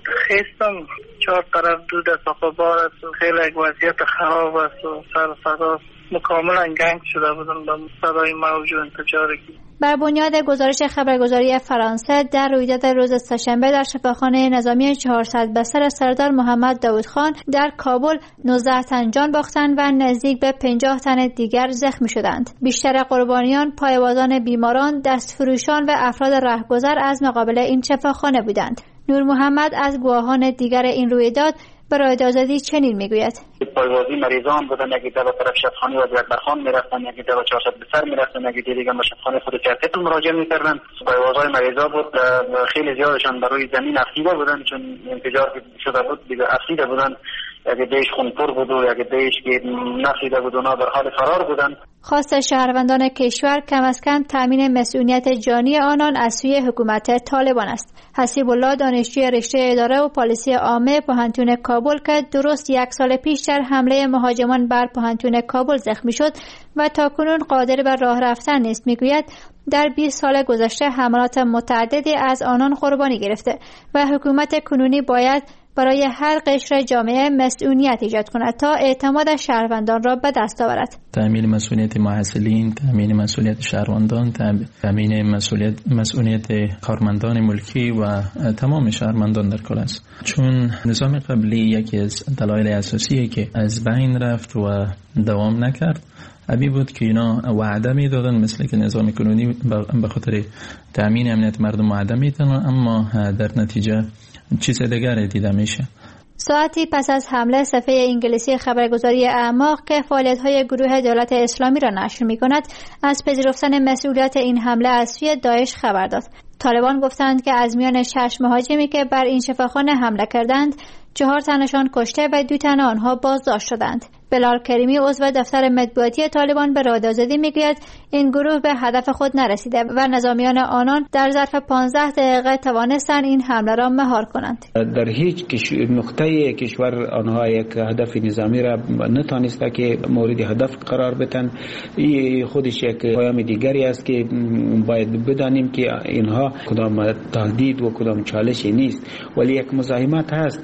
خیستم 4 طرف دود از بار است و خیلی وضعیت خراب است و سر صدا مکاملا گنگ شده بودم با صدای موج و انفجاری. بر بنیاد گزارش خبرگزاری فرانسه در رویداد روز سه‌شنبه در شفاخانه نظامی 400 بستر سردار محمد داود خان در کابل 19 تن جان باختند و نزدیک به 50 تن دیگر زخمی شدند. بیشتر قربانیان پایه‌بازان بیماران، دستفروشان و افراد رهگذر از مقابل این شفاخانه بودند. نور محمد از گواهان دیگر این رویداد برای آزادی چنین میگوید: پایوازی مریضان بودن، یکی در طرف شفاخانه و اکبرخان میرفتن، یکی در 400 بستر میرفتن، یکی دیگه به شفاخانه خود چرتت مراجعه میکردن. پایوازهای مریضا بود، خیلی زیادشان بر روی زمین افسیده بودن، چون انفجار شده بود دیگه افسیده بودن. یکی دیش خونپور بود و یکی دیش که نفیده بود، اونا در حال فرار بودن. خواست شهروندان کشور کم از کم تامین مسئولیت جانی آنان از سوی حکومت طالبان است. حسیب الله دانشجوی رشته اداره و پالیسی عامه پوهنتون کابل که درست 1 سال پیش در حمله مهاجمان بر پوهنتون کابل زخمی شد و تاکنون قادر به راه رفتن نیست، میگوید در 20 سال گذشته حملات متعددی از آنان قربانی گرفته و حکومت کنونی باید برای هر قشر جامعه مسئولیت ایجاد کند تا اعتماد شهروندان را به دست آورد. تأمین مسئولیت محصلین، تأمین مسئولیت شهروندان، تأمین مسئولیت کارمندان ملکی و تمام شهروندان در کل است. چون نظام قبلی یکی از دلایل اساسیه که از بین رفت و دوام نکرد ابی بود که اینا وعده میدادن مثل که نظام کنونی به خاطر تأمین امنیت مردم وعده میدن، اما در نتیجه چیز دیگری دیده میشه. ساعتی پس از حمله صفحه انگلیسی خبرگزاری اعماق که فعالیت‌های گروه دولت اسلامی را نشر می‌کند از پذیرفتن مسئولیت این حمله از سوی داعش خبر داد. طالبان گفتند که از میان 6 مهاجمی که بر این شفاخانه حمله کردند 4 تنشان کشته و 2 تن آنها بازداشت شدند. بلال کریمی عضو دفتر مطبوعاتی طالبان به رادیو آزادی میگوید این گروه به هدف خود نرسیده و نظامیان آنان در ظرف 15 دقیقه توانستند این حمله را مهار کنند. در هیچ نقطه کشور آنها یک هدف نظامی را نتانسته که مورد هدف قرار بدن. این خودش یک پیام دیگری است که باید بدانیم که اینها کدام تهدید و کدام چالشی نیست، ولی یک مزاحمت هست،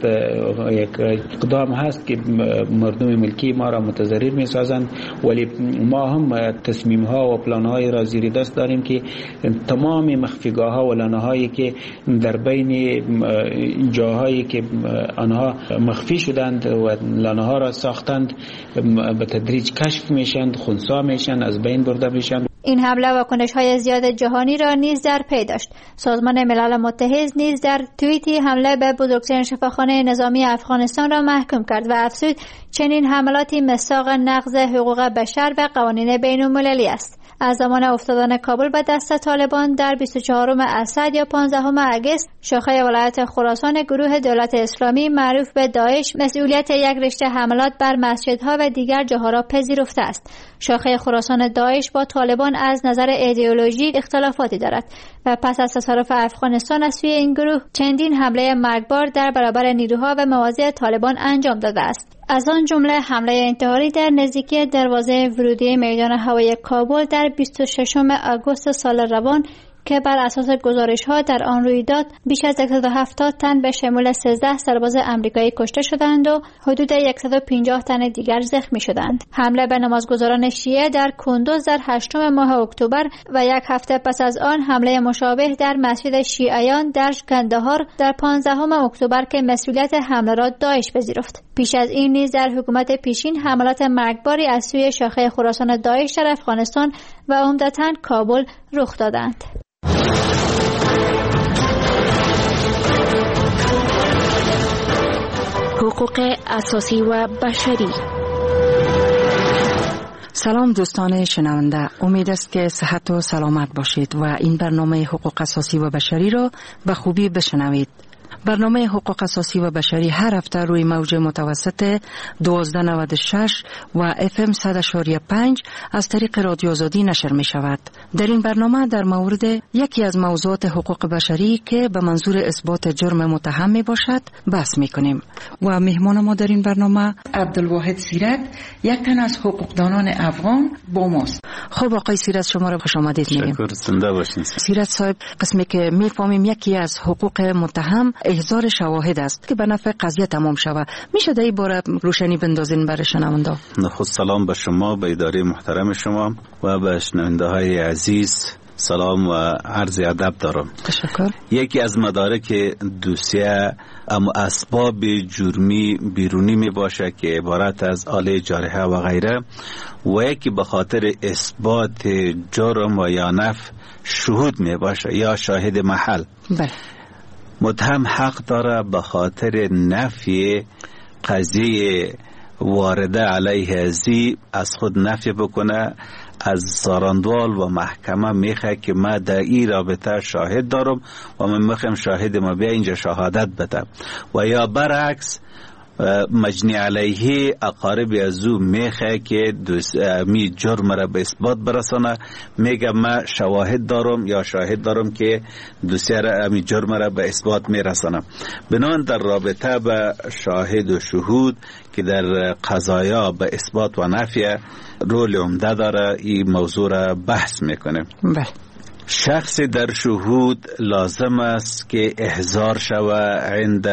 یک اقدام هست که مردم ملکی ما را متضرر می سازند، ولی ما هم تصمیم ها و پلان های را زیر دست داریم که تمام مخفیگاه ها و لانه هایی که در بین جاهایی که آنها مخفی شدند و لانه ها را ساختند به تدریج کشف میشند، خنثی میشند، از بین برده میشند. این حمله واکنش‌های زیاد جهانی را نیز در پی داشت. سازمان ملل متحد نیز در توییتی حمله به بزرگترین شفاخانه نظامی افغانستان را محکوم کرد و افزود چنین حملاتی مصداق نقض حقوق بشر و قوانین بین‌المللی است. از زمان افتادن کابل به دست طالبان در 24 اسد یا 15 اگست شاخه ولایت خراسان گروه دولت اسلامی معروف به داعش مسئولیت یک رشته حملات بر مسجدها و دیگر جاها را پذیرفته است. شاخه خراسان داعش با طالبان از نظر ایدئولوژیک اختلافاتی دارد و پس از تصرف افغانستان از سوی این گروه چندین حمله مرگبار در برابر نیروها و مواضع طالبان انجام داده است. از آن جمله حمله انتحاری در نزدیکی دروازه ورودی میدان هوایی کابل در 26 آگوست سال روان که بر اساس گزارش‌ها در آن رویداد بیش از 170 تن به شمول 13 سرباز آمریکایی کشته شدند و حدود 150 تن دیگر زخمی شدند. حمله به نمازگزاران شیعه در کندوز در 8 ماه اکتبر و 1 هفته پس از آن حمله مشابه در مسجد شیعیان در کندهار در 15 اکتبر که مسئولیت حمله را داعش پذیرفت. پیش از این نیز در حکومت پیشین حملات مرگباری از سوی شاخه خراسان داعش در افغانستان و عمدتاً کابل رخ دادند. حقوق اساسی و بشری. سلام دوستان شنونده، امید است که صحت و سلامت باشید و این برنامه حقوق اساسی و بشری را به خوبی بشنوید. برنامه حقوق اساسی و بشری هر هفته روی موج متوسط 1296 و FM 100.5 از طریق رادیو آزادی نشر می شود. در این برنامه در مورد یکی از موضوعات حقوق بشری که به منظور اثبات جرم متهم می باشد بحث می کنیم و مهمان ما در این برنامه عبدالواحد سیرت، یک تن از حقوقدانان افغان با ماست. خب آقای سیرت شما را خوش آمدید میگیم. شکر، زنده باشین. سیرت صاحب، قسمی که میفهمیم یکی از حقوق متهم احضار شواهد است که به نفع قضیه تمام شود. میشه در این باره روشنی بندازین برای شنونده؟ خود سلام به شما، به اداره محترم شما و به شنونده های عزیز سلام و عرض ادب دارم. تشکر. یکی از مدارک دوسیه اما اسباب جرمی بیرونی می باشه که عبارت از آله جارحه و غیره، و یکی به خاطر اثبات جرم و یا نفی شهود می باشه یا شاهد محل. بله. متهم حق داره به خاطر نفی قضیه وارده علیه ازی از خود نفی بکنه، از ساراندوال و محکمه میخواه که ما در این رابطه شاهد دارم و من میخوام شاهد ما بیا اینجا شهادت بده، و یا برعکس مجنی علیه اقارب از او میخواه که می جرم را به اثبات برسانه، میگه ما شواهد دارم یا شاهد دارم که دوسیه را می جرم را به اثبات میرسانه. بنان در رابطه به شاهد و شهود که در قضایا به اثبات و نفی رول عمده داره، این موضوع را بحث میکنه. بله. شخص در شهود لازم است که احضار شود عند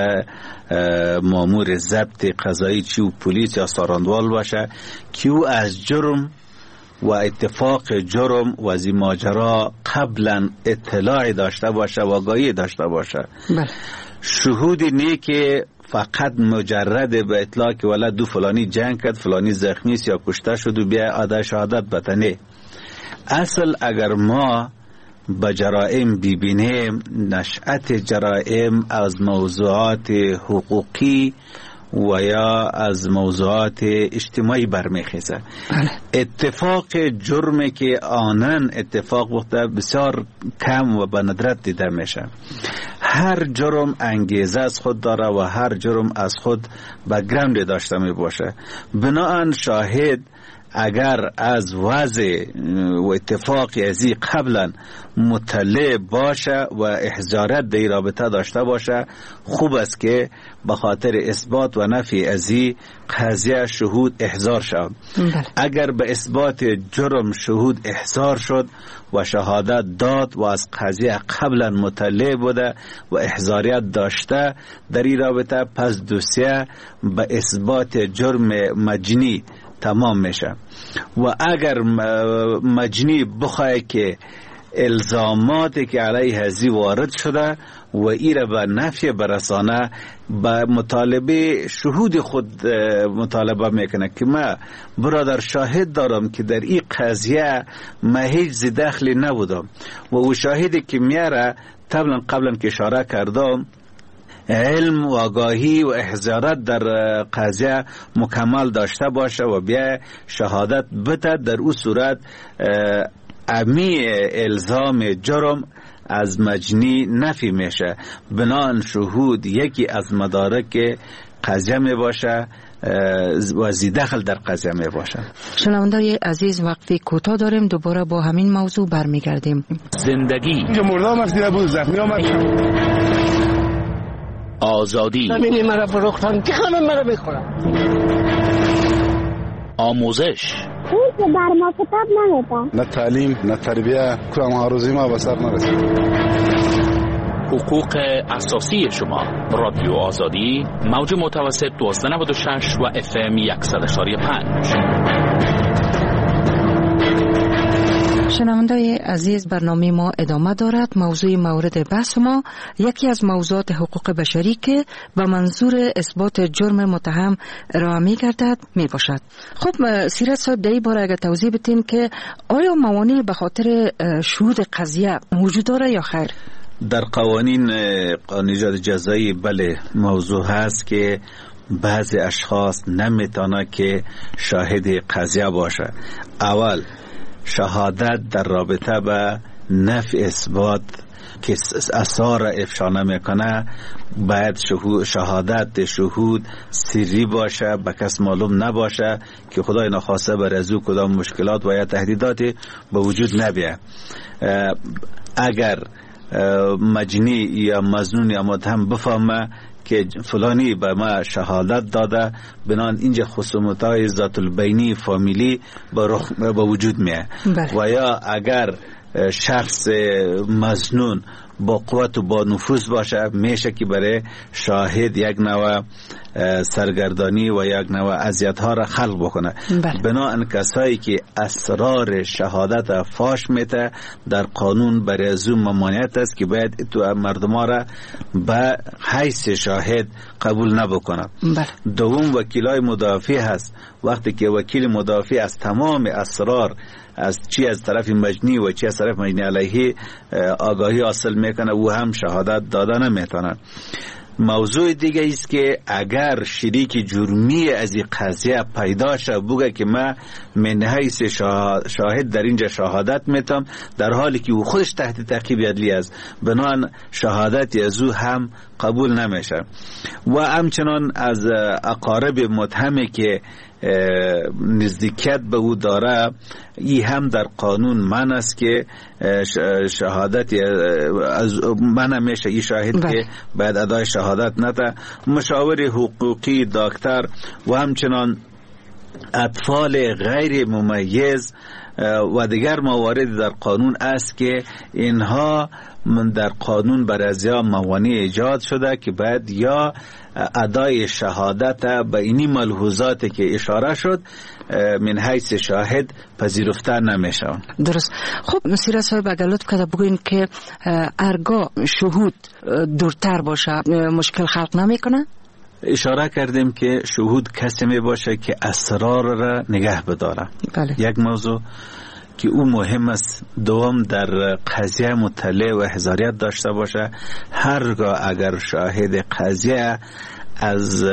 مامور ضبط قضایی، چی و پلیس یا ساراندوال باشه، که او از جرم و اتفاق جرم و از ماجرا قبلا اطلاع داشته باشه و آگاهی داشته باشه. بله. شهودی نه که فقط مجرد به اطلاع که ولد دو فلانی جنگ کرد، فلانی زخمی است یا کشته شد و بیا ادای شهادت بتنه. اصل اگر ما به جرائم ببینیم، نشأت جرائم از موضوعات حقوقی و یا از موضوعات اجتماعی برمیخیزه. اتفاق جرمی که آنن اتفاق بوده بسیار کم و به ندرت دیده میشه. هر جرم انگیزه از خود داره و هر جرم از خود بک‌گراند داشته می باشه. بناهن شاهد اگر از وضع و اتفاقی ازی قبلا مطلع باشه و احضارت در رابطه داشته باشه، خوب است که به خاطر اثبات و نفی ازی قضیه شهود احضار شد. اگر به اثبات جرم شهود احضار شد و شهادت داد و از قضیه قبلا مطلع بوده و احضاریت داشته در این رابطه، پس دوسیه به اثبات جرم مجنی تمام میشه. و اگر مجنی بخواه که الزاماتی که علیه ازی وارد شده و ایره به نفی برسانه، به مطالبه شهود خود مطالبه میکنه که ما برادر شاهد دارم که در این قضیه ما هیچ دخلی نبودم، و او شاهدی که میاره قبلا که اشاره کردم علم و آگاهی و احضارت در قضیه مکمل داشته باشه و بیا شهادت بده، در او صورت امی الزام جرم از مجنی نفی میشه. بنان شهود یکی از مدارک قضیه می باشه و دخل در قضیه می باشه. شنوندگان عزیز، وقتی کوتاه داریم، دوباره با همین موضوع برمیگردیم. زندگی مردم وقتی بود زخمی آمد، آزادی، همینی مرا فروختن که همه مرا بخورن، آموزش، که بر ما کتاب نمیدن، نه تعلیم نه تربیه، کام آرزوی ما به سر نرسید. حقوق اساسی شما. رادیو آزادی، موج متوسط 1296 و FM 100.5. شنوندای عزیز، برنامه ما ادامه دارد. موضوع مورد بحث ما یکی از موضوعات حقوق بشری که به منظور اثبات جرم متهم ارائه می‌گردد میباشد. خب سیرت صاحب، در این باره اگر توضیح بدین که آیا موانع به خاطر شهود قضیه موجود داره یا خیر؟ در قوانین قانون جزایی بله موضوع هست که بعضی اشخاص نمیتونه که شاهد قضیه باشه. اول شهادت در رابطه به نفی اثبات که اثار افشا نمیکنه، باید شهادت شهود سری باشه، به کس معلوم نباشه که خدای نخواسته بر از او کدام مشکلات و یا تهدیداتی به وجود نبیه. اگر مجنی یا مظنون یا متهم بفهمه که فلانی به ما شهادت داده، بنان اینجا خصومت‌های ذات البینی فامیلی با وجود میه. و یا اگر شخص مظنون با قوت و با نفوذ باشه، میشه که برای شاهد یک نوع سرگردانی و یک نوع اذیت ها را خلق بکنه. بنابراین کسایی که اسرار شهادت فاش میته در قانون برای از اون ممانعت است که باید تو مردم ها را به حیث شاهد قبول نبکنه. دوم وکیلای مدافع هست. وقتی که وکیل مدافع از تمام اسرار از چی از طرف مجنی و چی از طرف مجنی علیه آگاهی حاصل میکنه، او هم شهادت داده نمیتونه. موضوع دیگه است که اگر شریک جرمی از این قضیه پیدا شه، بگه که من من حیث شاهد در اینجا شهادت میتم، در حالی که او خودش تحت تعقیب عدلی است، بنان شهادت از او هم قبول نمیشه. و همچنان از اقارب متهمی که نزدیکیت به او داره، ای هم در قانون من است که شهادت از من میشه ای شاهد که باید ادای شهادت نده. مشاور حقوقی، دکتر و همچنان اطفال غیر ممیز و دیگر موارد در قانون است که اینها در قانون بر ازیا موانع ایجاد شده که باید یا ادای شهادت به اینی ملحوظاتی که اشاره شد من حیث شاهد پذیرفته نمیشه. درست. خب سیرت صاحب اگر لطف کرده بگوین که ارگاه شهود دورتر باشه مشکل خلق نمیکنه؟ اشاره کردیم که شهود کسی می باشه که اسرار را نگه بداره. یک موضوع که او مهم است. دوم در قضیه مطلع و حضاریت داشته باشه. هرگاه اگر شاهد قضیه از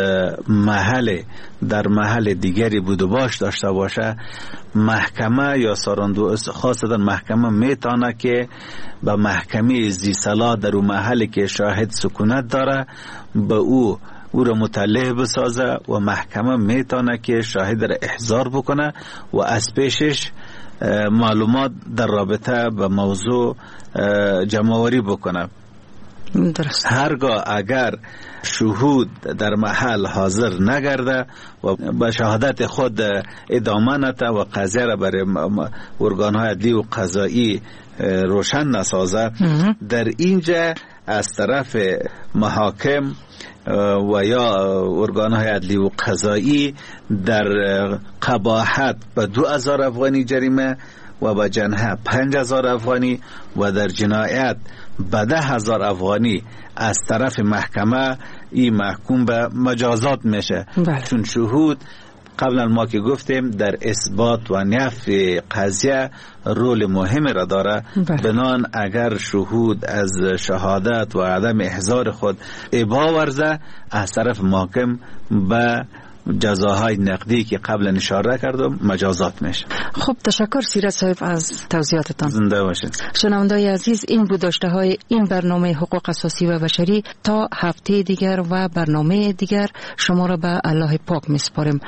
در محل دیگری بود و باش داشته باشه، محکمه یا ساراندو خاصتا محکمه میتونه که به محکمه ذی صلاح در اون محلی که شاهد سکونت داره به او را مطلع بسازه و محکمه میتونه که شاهد را احضار بکنه و از پیشش معلومات در رابطه به موضوع جمع‌آوری بکنه. درست. هرگاه اگر شهود در محل حاضر نگرده و به شهادت خود ادامه نده و قضیه را برای ارگان‌های عدلی و قضایی روشن نسازه، در اینجا از طرف محاکم و یا ارگان‌های عدلی و قضایی در قباحت به 2000 افغانی جریمه و به جنحه 5000 افغانی و در جنایت به 10,000 افغانی از طرف محکمه این محکوم به مجازات میشه. چون شهود قبلا ما که گفتیم در اثبات و نفی قضیه رول مهم را داره. بنان اگر شهود از شهادت و عدم احضار خود ابا ورزه، از طرف محکم به جزاهای نقدی که قبلا اشاره کردم مجازات میشه. خب تشکر سیرت صاحب از توضیحاتتان. زنده باشید. شنوندگان عزیز، این بود داشته های این برنامه حقوق اساسی و بشری. تا هفته دیگر و برنامه دیگر شما را به الله پاک میسپاریم.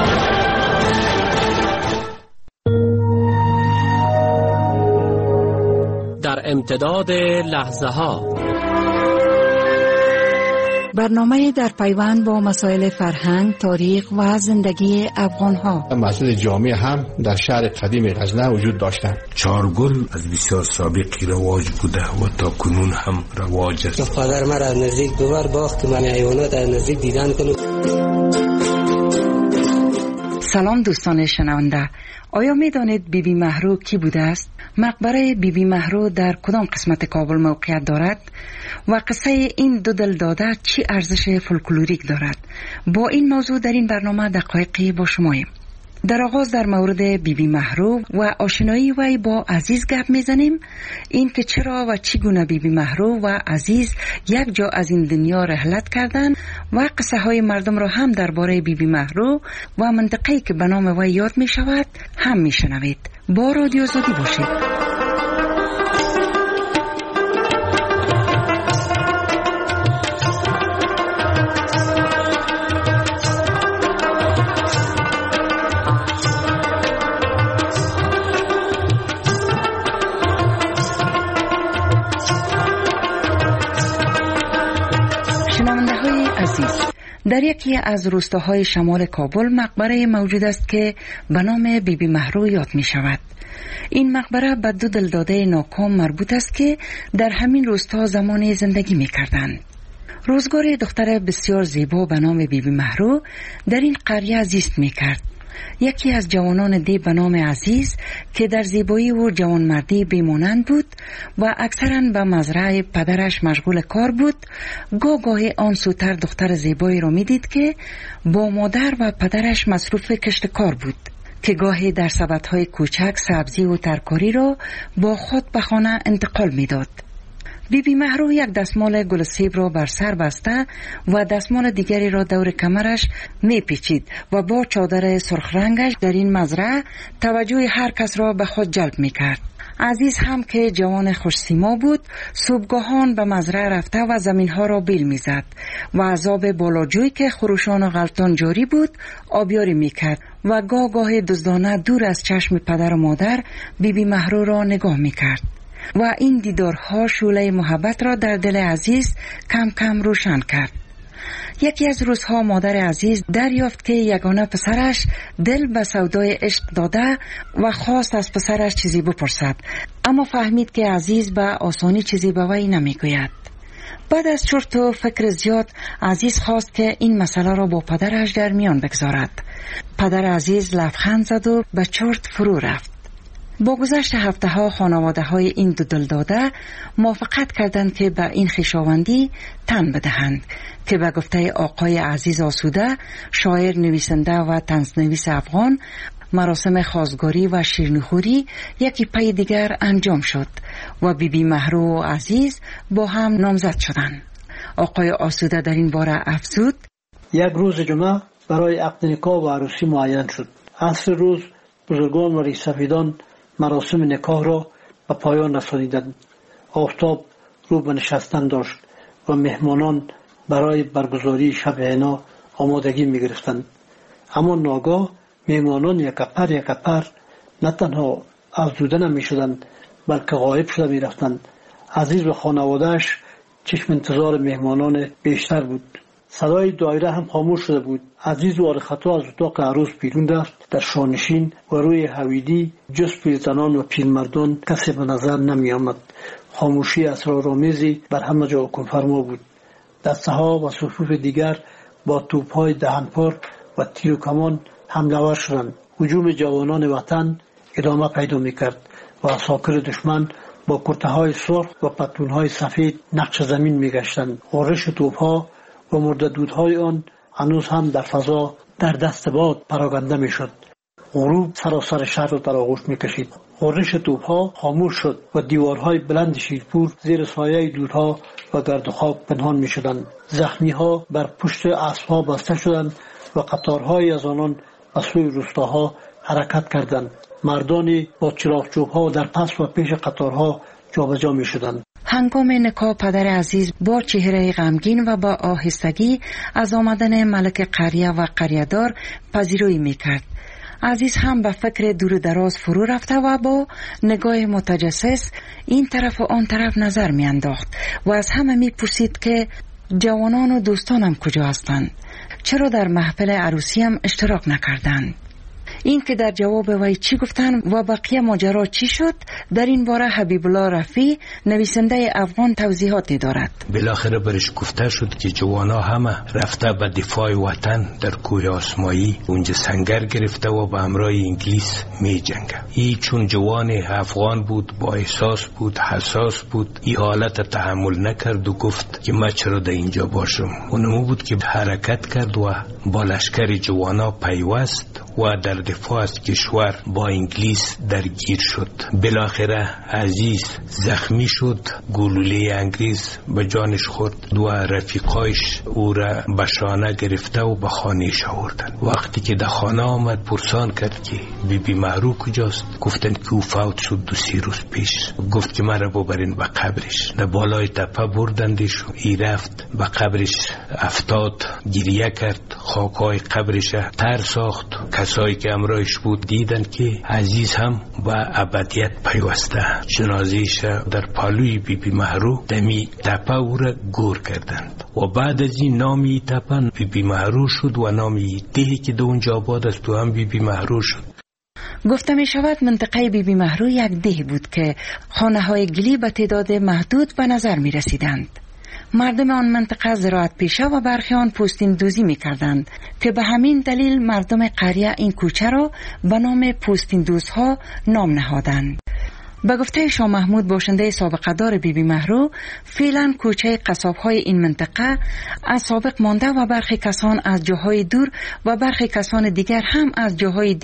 در امتداد لحظه ها برنامه در پیوند با مسائل فرهنگ، تاریخ و زندگی افغان‌ها. مسجد جامع هم در شهر قدیم غزنه وجود داشتند. چارگل از بسیار سابقی رواج بوده و تا کنون هم رواج است. پدر مرا از نزدیک دوبار باخت که من حیوانات از نزدیک دیدن کنم. سلام دوستان شنونده، آیا می دانید بیبی مهرو کی بوده است؟ مقبره بیبی مهرو در کدام قسمت کابل موقعیت دارد و قصه این دو دلداده چی ارزش فولکلوریک دارد؟ با این موضوع در این برنامه دقایقی با شماییم. در آغاز در مورد بیبی مهرو و آشنایی وی با عزیز گپ میزنیم، این که چرا و چگونه بیبی مهرو و عزیز یک جا از این دنیا رحلت کردند و قصه های مردم را هم درباره بیبی مهرو و منطقه‌ای که به نام وی یاد می شود هم می شنوید. با رادیو آزادی باشید. در یکی از روستاهای شمال کابل مقبره موجود است که به نام بیبی مهرو یاد می شود. این مقبره به دو دلداده ناکام مربوط است که در همین روستا زمانی زندگی می کردند. روزگار دختر بسیار زیبا به نام بیبی مهرو در این قریه زیست می کرد. یکی از جوانان دی به نام عزیز که در زیبایی و جوانمردی بیمانند بود و اکثرا به مزرعه پدرش مشغول کار بود، گاهی آن سوتر دختر زیبایی را می دید که با مادر و پدرش مصروف کشت کار بود که گاهی در سبدهای کوچک سبزی و ترکاری را با خود به خانه انتقال می داد. بیبی مهرو یک دستمال گل سیب را بر سر بسته و دستمال دیگری را دور کمرش می پیچید و با چادر سرخ رنگش در این مزرعه توجه هر کس را به خود جلب می کرد. عزیز هم که جوان خوش سیما بود، صبحگاهان به مزرعه رفته و زمینها را بیل می زد و عذاب بالاجوی که خروشان و غلطان جاری بود آبیاری می کرد و گاه دزدانه دور از چشم پدر و مادر بیبی مهرو را نگاه می کرد و این دیدارها شعله محبت را در دل عزیز کم کم روشن کرد. یکی از روزها مادر عزیز دریافت که یگانه پسرش دل به سودای عشق داده و خواست از پسرش چیزی بپرسد، اما فهمید که عزیز به آسانی چیزی به وی نمیگوید. بعد از چرت و فکر زیاد عزیز خواست که این مسئله را با پدرش در میان بگذارد. پدر عزیز لبخند زد و به چرت فرو رفت. با گذشت هفته ها خانواده های این دو دلداده موافقت کردند که به این خویشاوندی تن بدهند که به گفته آقای عزیز آسوده، شاعر، نویسنده و طنزنویس افغان، مراسم خواستگاری و شیرینیخوری یکی پی دیگر انجام شد و بیبی مهرو و عزیز با هم نامزد شدند. آقای آسوده در این باره افزود: یک روز جمعه برای عقد نکاح و عروسی معین شد. عصر روز بزرگان و ریشسفیدان مراسم نکاح را به پایان رسانیدند. آفتاب رو به نشستن داشت و مهمانان برای برگزاری شب حنا آمادگی می گرفتند. اما ناگاه مهمانان یک پر نه تنها افزوده نمی شدند بلکه غایب شده می رفتند. عزیز و خانوادهش چشم انتظار مهمانان بیشتر بود. صدای دایره هم خاموش شده بود. عزیز و آرخطا از اتاق عروس بیرون رفت. در شانشین و روی حویلی جز پیرزنان و پیرمردان کسی به نظر نمی آمد. خاموشی اسرارآمیزی بر همه جا حکم فرما بود. دسته ها و صفوف دیگر با توپ‌های دهنپار و تیر و کمان حمله ور شدند. هجوم جوانان وطن ادامه پیدا می‌کرد و عساکر دشمن با کرته‌های سرخ و پتلون‌های سفید نقش زمین می‌گشتند. غرش توپ‌ها و مرددودهای آن هنوز هم در فضا در دست باد پراکنده می‌شد. غروب سراسر شهر را در آغوش می‌کشید. غرش توپ‌ها خاموش شد و دیوارهای بلند شیرپور زیر سایه دودها و گرد و خاک پنهان می‌شدند. زخمی‌ها بر پشت اسب‌ها بسته شدند و قطارهایی از آنان به سوی روستاها حرکت کردند. مردانی با چراغچوب‌ها در پس و پیش قطارها جابجا می‌شدند. هنگام نکاح پدر عزیز با چهره غمگین و با آهستگی از آمدن ملک قریه و قریه‌دار پذیرایی می‌کرد. عزیز هم به فکر دور دراز فرو رفته و با نگاه متجسس این طرف و آن طرف نظر می‌انداخت و از همه می‌پرسید که جوانان و دوستانم کجا هستند؟ چرا در محفل عروسی هم اشتراک نکردند؟ این که در جواب وی چی گفتن و بقیه ماجرا چی شد، در این باره حبیب الله رفیع نویسنده افغان توضیحاتی دارد. بالاخره برش گفته شد که جوانا همه رفته به دفاع وطن در کوه آسمایی، اونجا سنگر گرفته و به همراه انگلیس می جنگه. ای چون جوان افغان بود، با احساس بود، حساس بود، ای حالت تحمل نکرد و گفت که من چرا در اینجا باشم. اونمو بود که حرکت کرد و با لشکر جوانا پیوست و در دفاع از کشور با انگلیس درگیر شد. بالاخره عزیز زخمی شد، گلوله انگلیس به جانش خورد و رفیقایش او را به شانه گرفته و به خانهش آوردن. وقتی که در خانه آمد پرسان کرد که بیبی مهرو کجاست؟ گفتن که او فوت شد 2-3 روز پیش. گفت که من را ببرین به قبرش. در بالای تپه بردندش و ای رفت به قبرش، افتاد، گریه کرد، خاکای قبرش تر ساخت. کسایی که همراهش بود دیدن که عزیز هم و ابدیت پیوسته. جنازه‌اش در پالوی بیبی مهرو دمی تپه او را گور کردند و بعد از این نامی تپه بیبی مهرو شد و نامی دهی که در اونجا آباد است و هم بیبی مهرو شد. گفته می شود منطقه بیبی مهرو یک ده بود که خانه های گلی به تعداد محدود به نظر می رسیدند. مردم آن منطقه زراعت پیشه و برخی آن پوستین دوزی می کردند که به همین دلیل مردم قریه این کوچه را به نام پوستین دوزها نام نهادند. به گفته شاه محمود باشنده سابقه دار بیبی مهرو، فعلا کوچه قصاب‌های این منطقه از سابق مانده و برخی کسان از جاهای دور و برخی کسان دیگر هم از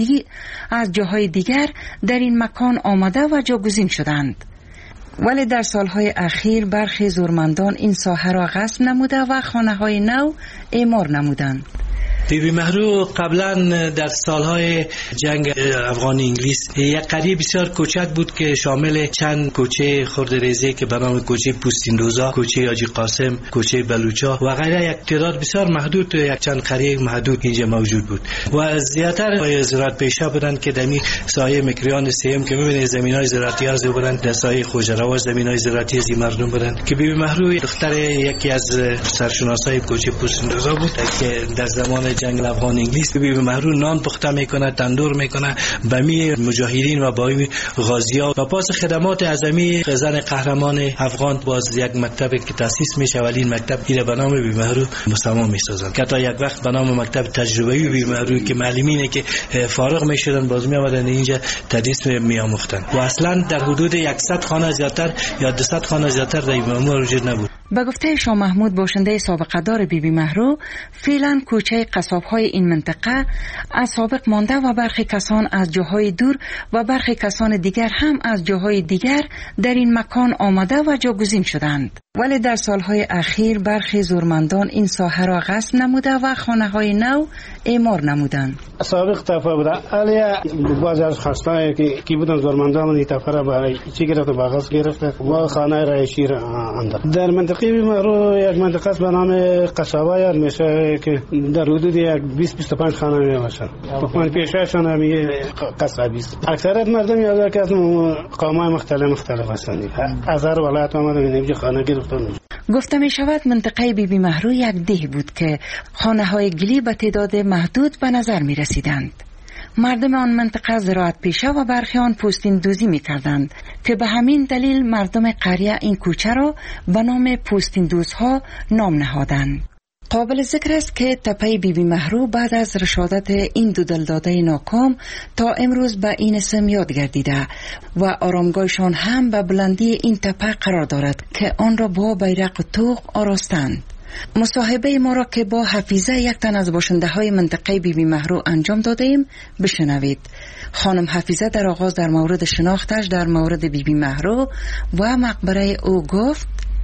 جاهای دیگر در این مکان آمده و جاگزین شدند. ولی در سالهای اخیر برخی زورمندان این ساحه را غصب نموده و خانه‌های نو اعمار نمودند. بیبی مهرو قبلا در سالهای جنگ افغان انگلیس یک قریه بسیار کوچک بود که شامل چند کوچه خردریزی که به نام کوچه پوستیندوزا، کوچه حاجی قاسم، کوچه بلوچا و غیره یک تعداد بسیار محدود یک چند قریه محدود اینجا موجود بود و زیاتر زراعت پیشه بودند که دمی سایه مکریان سیم که می‌بینید زمینای زراعتی از بودند، در سایه خوجرواز زمینای زراعتی از مردم بودند که بیبی مهرو دختر یکی از سرشناسای کوچه پوستیندوزا بود که در زمان جنگ افغان انگلیس بیبی مهرو نان پخته میکنه، تندور میکنه به می مجاهدین و با غازی‌ها و پاس خدمات اعظمی زن قهرمان افغان باز یک مکتب که تاسیس میشه ولی این مکتب ایره به نام بیبی مهرو مسما میسازن که تا یک وقت به نام مکتب تجربه‌ای بیبی مهرو که معلمینه که فارغ میشدن باز می آمدن اینجا تدریس میآموختن و اصلا در حدود 100 خانه زیاتر یا 200 خانه زیاتر در بیبی مهرو وجود نبود. به گفته شاه محمود باشنده سابقه دار بیبی مهرو، فعلا کوچه قصاب‌های این منطقه از سابق مانده و برخی کسان از جاهای دور و برخی کسان دیگر هم از جاهای دیگر در این مکان آمده و جاگزین شدند. ولی در سالهای اخیر برخی زورمندان این ساحه را غصب نموده و خانه‌های نو اعمار نمودند. سابق طرفه بوده علی بعضی از خاصای که بودن زورمندان این طرفه را برای چی گرفته باغاز گرفته و خانه رایشی را انداخت. در منطقه بیبی مهرو یک منطقه به نام قصابه یاد میشه که در حدود 20-25 خانه میباشن. من پیشهشون همی قصابی است. اکثریت مردم یاد که از قوم‌های مختلف هستند. از هر ولایت آمدن اینجا خانه گرفتن. گفته می شود منطقه بیبی مهرو یک ده بود که خانه های گلی به تعداد محدود به نظر می رسیدند. مردم آن منطقه زراعت پیشه و برخی آن پوستین دوزی می کردند که به همین دلیل مردم قریه این کوچه را به نام پوستین دوزها نام نهادند. قابل ذکر است که تپه بیبی مهرو بعد از رشادت این دو دلداده ناکام تا امروز به این اسم یاد گردیده و آرامگاهشان هم به بلندی این تپه قرار دارد که آن را با بیرق و طوق آراستند. مصاحبه ما را که با حفیظه یک تن از باشنده های منطقه بیبی مهرو انجام داده ایم بشنوید. خانم حفیظه در آغاز در مورد شناختش در مورد بیبی مهرو و مقبره او گفت: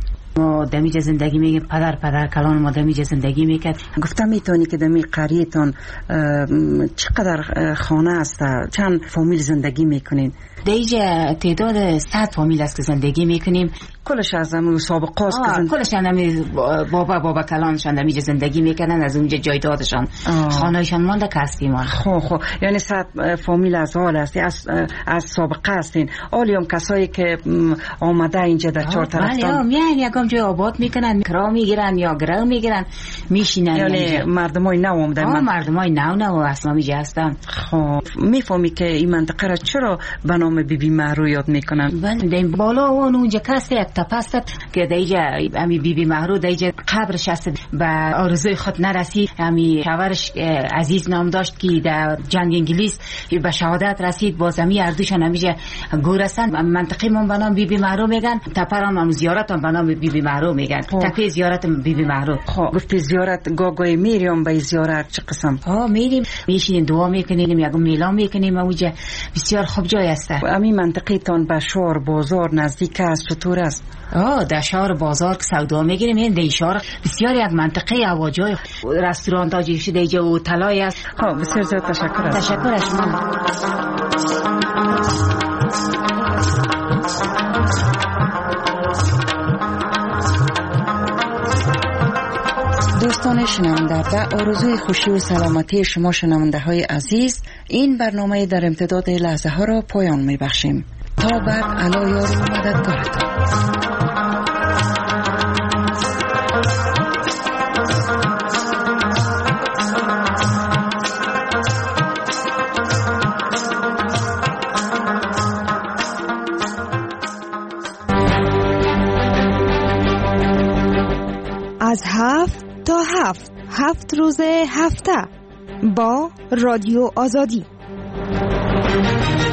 ما دمیج زندگی میگیم، پدر کلان ما دمیج زندگی میکرد. گفتم میتونی که دمی قریتان چقدر خانه است، چند فامیل زندگی میکنین؟ دیجا تعداد 100 فامیل است که زندگی میکنیم. کلش از همون سابقه است که کلش هم بابا کلانشان دمیج زندگی میکنن، از اونجا جایدادشان خانهشان مانده کسبی ما. خب یعنی 100 فامیل از حال هستی، از سابقه هستین. آلیام کسایی که آمده اینجا در چهار طرفتان میان یکم جای آباد میکنن، کرا میگیرن یا گرو میگیرن میشینن. یعنی مردمای نو آمدن؟ مردمای نو اصلا میجا هستن. خب میفهمی که این منطقه را چرا به نام بیبی مهرو یاد میکنن؟ بله بالا اونجا کسی یک تپه است که دیجا امی بیبی مهرو دیجا قبرش است، به آرزوی خود نرسید. امی شوهرش عزیز نام داشت که در جنگ انگلیس به شهادت رسید، باز امی اردوشان همیشه گورستن. منطقه من به نام بیبی مهرو میگن، تپه را زیارت هم به نام بیبی مهرو میگن. تپه زیارت بیبی مهرو. گفتی زیارت گاگای میریم به زیارت چه قسم؟ میریم میشینیم دعا میکنیم، یکم میلان میکنیم. اونجا بسیار خوب جای است. امی منطقه تان به شهر بازار نزدیک است، چطور است؟ در شهر بازار که سودا میگیریم. این دی شهر بسیار یک منطقه اواجای رستوران تاجی شده اینجا و طلای است. بسیار زیاد تشکر. تشکر از شما. دوستان شنونده، به آرزوی خوشی و سلامتی شما شنونده های عزیز این برنامه در امتداد لحظه ها را پایان می بخشیم. تا بعد علی یار و مددگارتان. از 7 تا 7 روز هفته با رادیو آزادی.